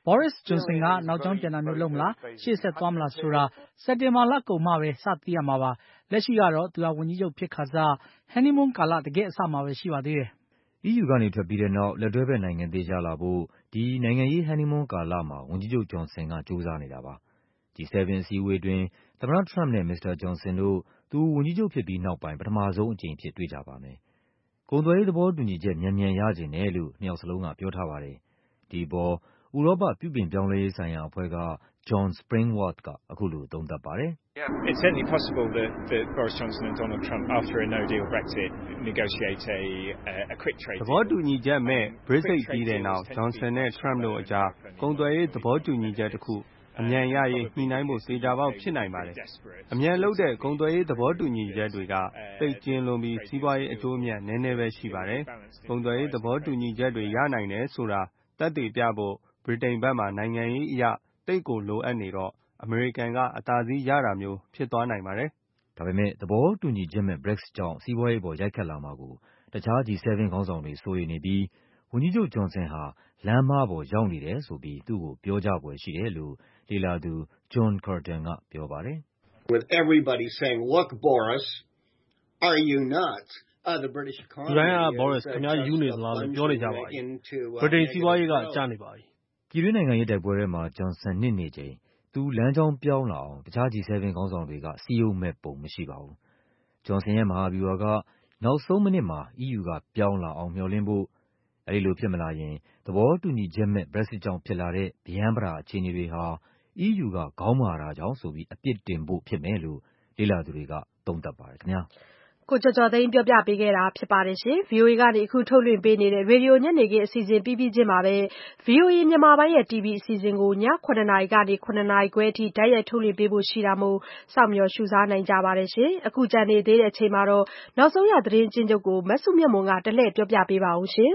Boris Johnson ကနောက်ကျောင်းပြန်တာမျိုးလုပ်မလားရှေ့ဆက်သွားမလားဆိုတာစက်တင်ဘာလကုန်မှပဲစသိရမှာပါလက်ရှိကတော့သူကဝန်ကြီးချုပ်ဖြစ်ခါစား honeymoon ကာလတကယ်အစမှာပဲရှိပါသေးတယ် E U ကနေထွက်ပြီးတဲ့နောက်လက်တွဲဘက်နိုင်ငံသေးရလာဖို့ဒီနိုင်ငံရေး honeymoon ကာလမှာဝန်ကြီးချုပ် Johnson ကကြိုးစားနေတာပါ G 7 အစည်းအဝေးအတွင်းသမ္မတ Trump နဲ့ မစ္စတာ Johnson တို့သူဝန်ကြီးချုပ်ဖြစ်ပြီးနောက်ပိုင်းပထမဆုံးအကြိမ်ဖြစ်တွေ့ကြပါမယ်။ကုန်သွယ်ရေးသဘောတူညီချက်မြန်မြန်ရချင်တယ်လို့နှစ်ယောက်စလုံးကပြောထားပါတယ်။ဒီအပေါ် ဥရောပပြုပြင်ပြောင်းလဲရေးဆိုင်ရာအဖွဲ့က John Springworth ကအခုလိုသုံးသပ်ပါတယ်။ It's certainly possible that, that Boris Johnson and Donald Trump, after a no-deal Brexit, negotiate a, a quick trade deal. သဘောတူညီချက်မဲ့ Brexit ပြီးတဲ့နောက် Johnson နဲ့ Trump တို့အကြားကုန်သွယ်ရေးသဘောတူညီချက်တစ်ခုအမြန်ရရေးညှိနှိုင်းဖို့စေချာပေါက်ဖြစ်နိုင်ပါတယ်။အမြန်လုပ်တဲ့ကုန်သွယ်ရေးသဘောတူညီချက်တွေကသိပ်ကျဉ်လွန်ပြီးစီးပွားရေးအကျိုးအမြတ်နည်းနည်းပဲရှိပါတယ်။ကုန်သွယ်ရေးသဘောတူညီချက်တွေရနိုင်တယ်ဆိုတာသက်သေပြဖို့ဗြိတိန်ဘက်မှာနိုင်ငံရေးအရသိပ်ကိုလိုအပ်နေတော့အမေရိကန်ကအသာစီးရတာမျိုးဖြစ်သွားနိုင်ပါတယ်။ဒါပေမဲ့သဘောတူညီချက်မဲ့ Brexit ကြောင့်စီးပွားရေးပေါ်ရိုက်ခတ်လာမှာကိုတခြား G 7 ခေါင်းဆောင်တွေစိုးရိမ်နေပြီးဝန်ကြီးချုပ် Johnson ဟာလမ်းမပေါ်ရောက်နေတယ်ဆိုပြီးသူ့ကိုပြောကြားဖွယ်ရှိတယ်လို့လေ့လာသူ John Curtin ကပြောပါတယ်။ With everybody saying, "Look, Boris, are you nuts?" Uh, the British economy. ဒီတိုင်းက Boris ခင်ဗျားယူနေသလားလို့ပြောနေကြပါပြီ။ ဗြိတိန်စီးပွားရေးကကျနေပါပြီ။ပြည်တွင်းနိုင်ငံရေးတိုက်ပွဲထဲမှာ Johnson နစ်နေချိန်သူလမ်းကြောင်းပြောင်းလာအောင်တခြား G 7 ခေါင်းဆောင်တွေကစည်းရုံးမဲ့ပုံမရှိပါဘူး။ Johnson ရဲ့မဟာဗျူဟာကနောက်ဆုံးမိနစ်မှာ E U ကပြောင်းလာအောင်မျှော်လင့်ဖို့အဲဒီလိုဖြစ်မလာရင်သဘောတူညီချက်မဲ့ Brexit ကြောင့်ဖြစ်လာတဲ့ဗျမ်းပရာအခြေအနေတွေဟာ E U ကခေါင်းမာတာကြောင့်ဆိုပြီးအပြစ်တင်ဖို့ဖြစ်မယ်လို့လေ့လာသူတွေကသုံးသပ်ပါတယ်ခင်ဗျာကိုကျော်ကျော်သိန်းပြောပြပေးခဲ့တာဖြစ်ပါတယ်ရှင် V O A ကနေအခုထုတ်လွှင့်ပေးနေတဲ့ Radio ညနေခင်းအစီအစဉ်ပြီးပြီးချင်းမှာပဲ V O A မြန်မာပိုင်းရဲ့ T V အစီအစဉ်ကိုညခုနှစ်နာရီကနေခုနှစ်နာရီခွဲအထိတိုက်ရိုက်ထုတ်လွှင့်ပေးဖို့ရှိတာမို့စောင့်မျှော်ရှုစားနိုင်ကြပါတယ်ရှင်အခုကြံနေသေးတဲ့အချိန်မှာတော့နောက်ဆုံးရသတင်းချင်းချုပ်ကိုမဆုမြတ်မွန်ကတလှည့်ပြောပြပေးပါဦးရှင်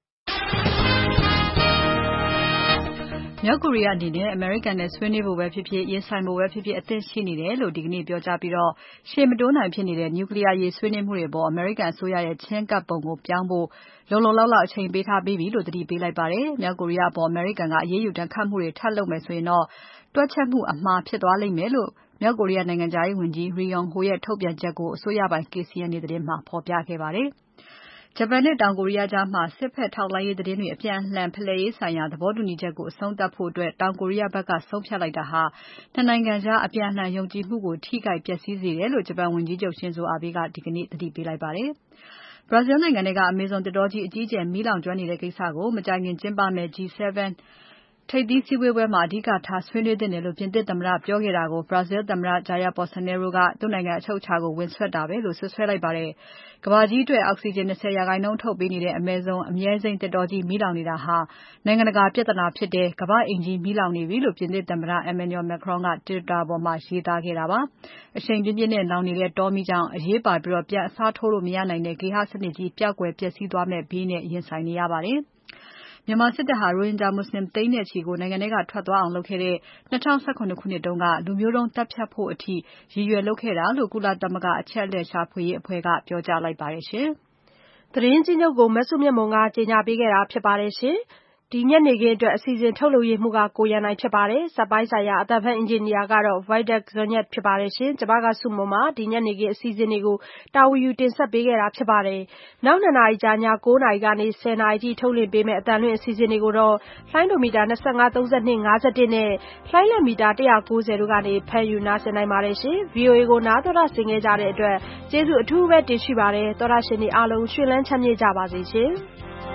မြောက်ကိုရီးယားအနေနဲ့အမေရိကန်နဲ့ဆွေးနွေးဖို့ပဲဖြစ်ဖြစ်ရင်ဆိုင်ဖို့ပဲဖြစ်ဖြစ်အသင့်ရှိနေတယ်လို့ဒီကနေ့ပြောကြားပြီးတော့ရှေ့မတိုးနိုင်ဖြစ်နေတဲ့နျူကလ িয়ার ရေးဆွေးနွေးမှုတွေပေါ်အမေရိကန်အစိုးရရဲ့ချဉ်းကပ်ပုံကိုပြောင်းဖို့လုံလုံလောက်လောက်အချိန်ပေးထားပြီးပြီလို့သတိပေးလိုက်ပါတယ်။မြောက်ကိုရီးယားအပေါ်အမေရိကန်ကအရေးယူတန်းခတ်မှုတွေထပ်လုပ်မယ်ဆိုရင်တော့တွက်ချက်မှုအမှားဖြစ်သွားလိမ့်မယ်လို့မြောက်ကိုရီးယားနိုင်ငံခြားရေးဝန်ကြီး Ri Yong Ho ရဲ့ထုတ်ပြန်ချက်ကိုအစိုးရပိုင် K C N A သတင်းမှာဖော်ပြခဲ့ပါတယ်။ဂျပန်နဲ့တောင်ကိုရီးယားကြားမှာစစ်ဖက်ထောက်လှမ်းရေးသတင်းတွေအပြန်အလှန်ဖလှယ်ရေးဆိုင်ရာသဘောတူညီချက်ကိုအဆုံးသတ်ဖို့အတွက်တောင်ကိုရီးယားဘက်ကဆုံးဖြတ်လိုက်တာဟာနှစ်နိုင်ငံကြားအပြန်အလှန်ယုံကြည်မှုကိုထိခိုက်ပျက်စီးစေတယ်လို့ဂျပန်ဝန်ကြီးချုပ် Shinzo Abe ကဒီကနေ့သတိပေးလိုက်ပါတယ်။ Brazil နိုင်ငံထဲက Amazon သစ်တောကြီးအကြီးအကျယ်မီးလောင်ကျွမ်းနေတဲ့ကိစ္စကိုမကြာခင်ကျင်းပမယ့် G 7ထိပ်သီးစည်းဝေးပွဲမှာအဓိကထားဆွေးနွေးသင့်တယ်လို့ပြင်သစ်သမ္မတပြောခဲ့တာကို Brazil သမ္မတ Jair Bolsonaro ကသူ့နိုင်ငံအချုပ်အခြာကိုဝင်စွက်တာပဲလို့စွပ်စွဲလိုက်ပါတယ်။ကမ္ဘာကြီးအတွက်အောက်ဆီဂျင် ၂၀ ရာခိုင်နှုန်းထုတ်ပေးနေတဲ့ Amazon အမြဲစိမ်းသစ်တောကြီးမီးလောင်နေတာဟာနိုင်ငံတကာပြဿနာဖြစ်တယ်။ကမ္ဘာ့အိမ်ကြီးမီးလောင်နေပြီလို့ပြင်သစ်သမ္မတ Emmanuel Macron က Twitter ပေါ်မှာရေးသားခဲ့တာပါ။အရှိန်ပြင်းပြင်းနဲ့လောင်နေတဲ့တောမီးကြောင့်အရေးပါပြီးပြန်အစားထိုးလို့မရနိုင်တဲ့ဂေဟစနစ်ကြီးပျောက်ကွယ်ပျက်စီးသွားမယ့်ဘေးနဲ့ရင်ဆိုင်နေရပါတယ်။မြန်မာစစ်တပ်ဟာရိုဟင်ဂျာမွတ်ဆလင်သိန်းနဲ့ချီကိုနိုင်ငံထဲကထွက်သွားအောင်လုပ်ခဲ့တဲ့၂၀၁၇ခုနှစ်တုန်းကလူမျိုးတုံးတပ်ဖြတ်ဖို့အထိရည်ရွယ်လုပ်ခဲ့တာလို့ကုလသမဂ္ဂအချက်အလက်ရှာဖွေရေးအဖွဲ့ကပြောကြားလိုက်ပါတယ်ရှင်။သတင်းချင်းချုပ်ကိုမဆုမြတ်မွန်ကကြေညာပေးခဲ့တာဖြစ်ပါတယ်ရှင်။ဒီညနေခင်းအတွက်အစီအစဉ်ထုတ်လုပ်ရေးမှုကကိုရန်နိုင်ဖြစ်ပါတယ်။စက်ပိုင်းဆိုင်ရာအသံဖတ်အင်ဂျင်နီယာကတော့ Violet Zonyet ဖြစ်ပါတယ်ရှင်။ကျွန်မကဆုမွန်ပါဒီညနေခင်းအစီအစဉ်တွေကိုတာဝန်ယူတင်ဆက်ပေးခဲ့တာဖြစ်ပါတယ်။နောက်နှစ်နာရီကြာည၉နာရီကနေ၁၀နာရီထိထုတ်လွှင့်ပေးမယ့်အသံလွှင့်အစီအစဉ်တွေကိုတော့လိုင်းဒိုမီတာ၂၅ ၃၂ ၅၁နဲ့လိုင်းလက်မီတာ၁၉၀တို့ကနေဖမ်းယူနားဆင်နိုင်ပါတယ်ရှင်။ V O A ကိုနားတော်တာဆင်ခဲ့ကြတဲ့အတွက်ကျေးဇူးအထူးပဲတင်ရှိပါတယ်။သောတာရှင်တွေအားလုံးရှင်လန်းချမ်းမြေ့ကြပါစေရှင်။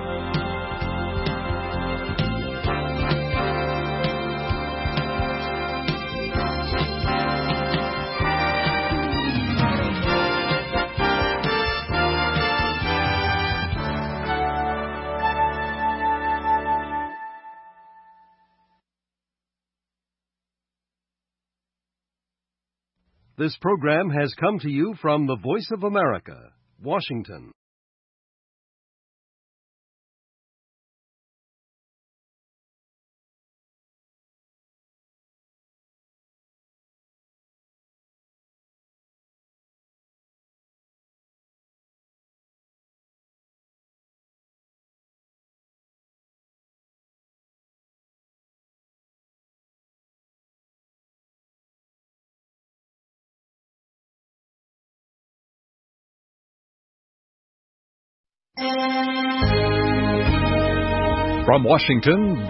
This program has come to you from the Voice of America, Washington. From Washington,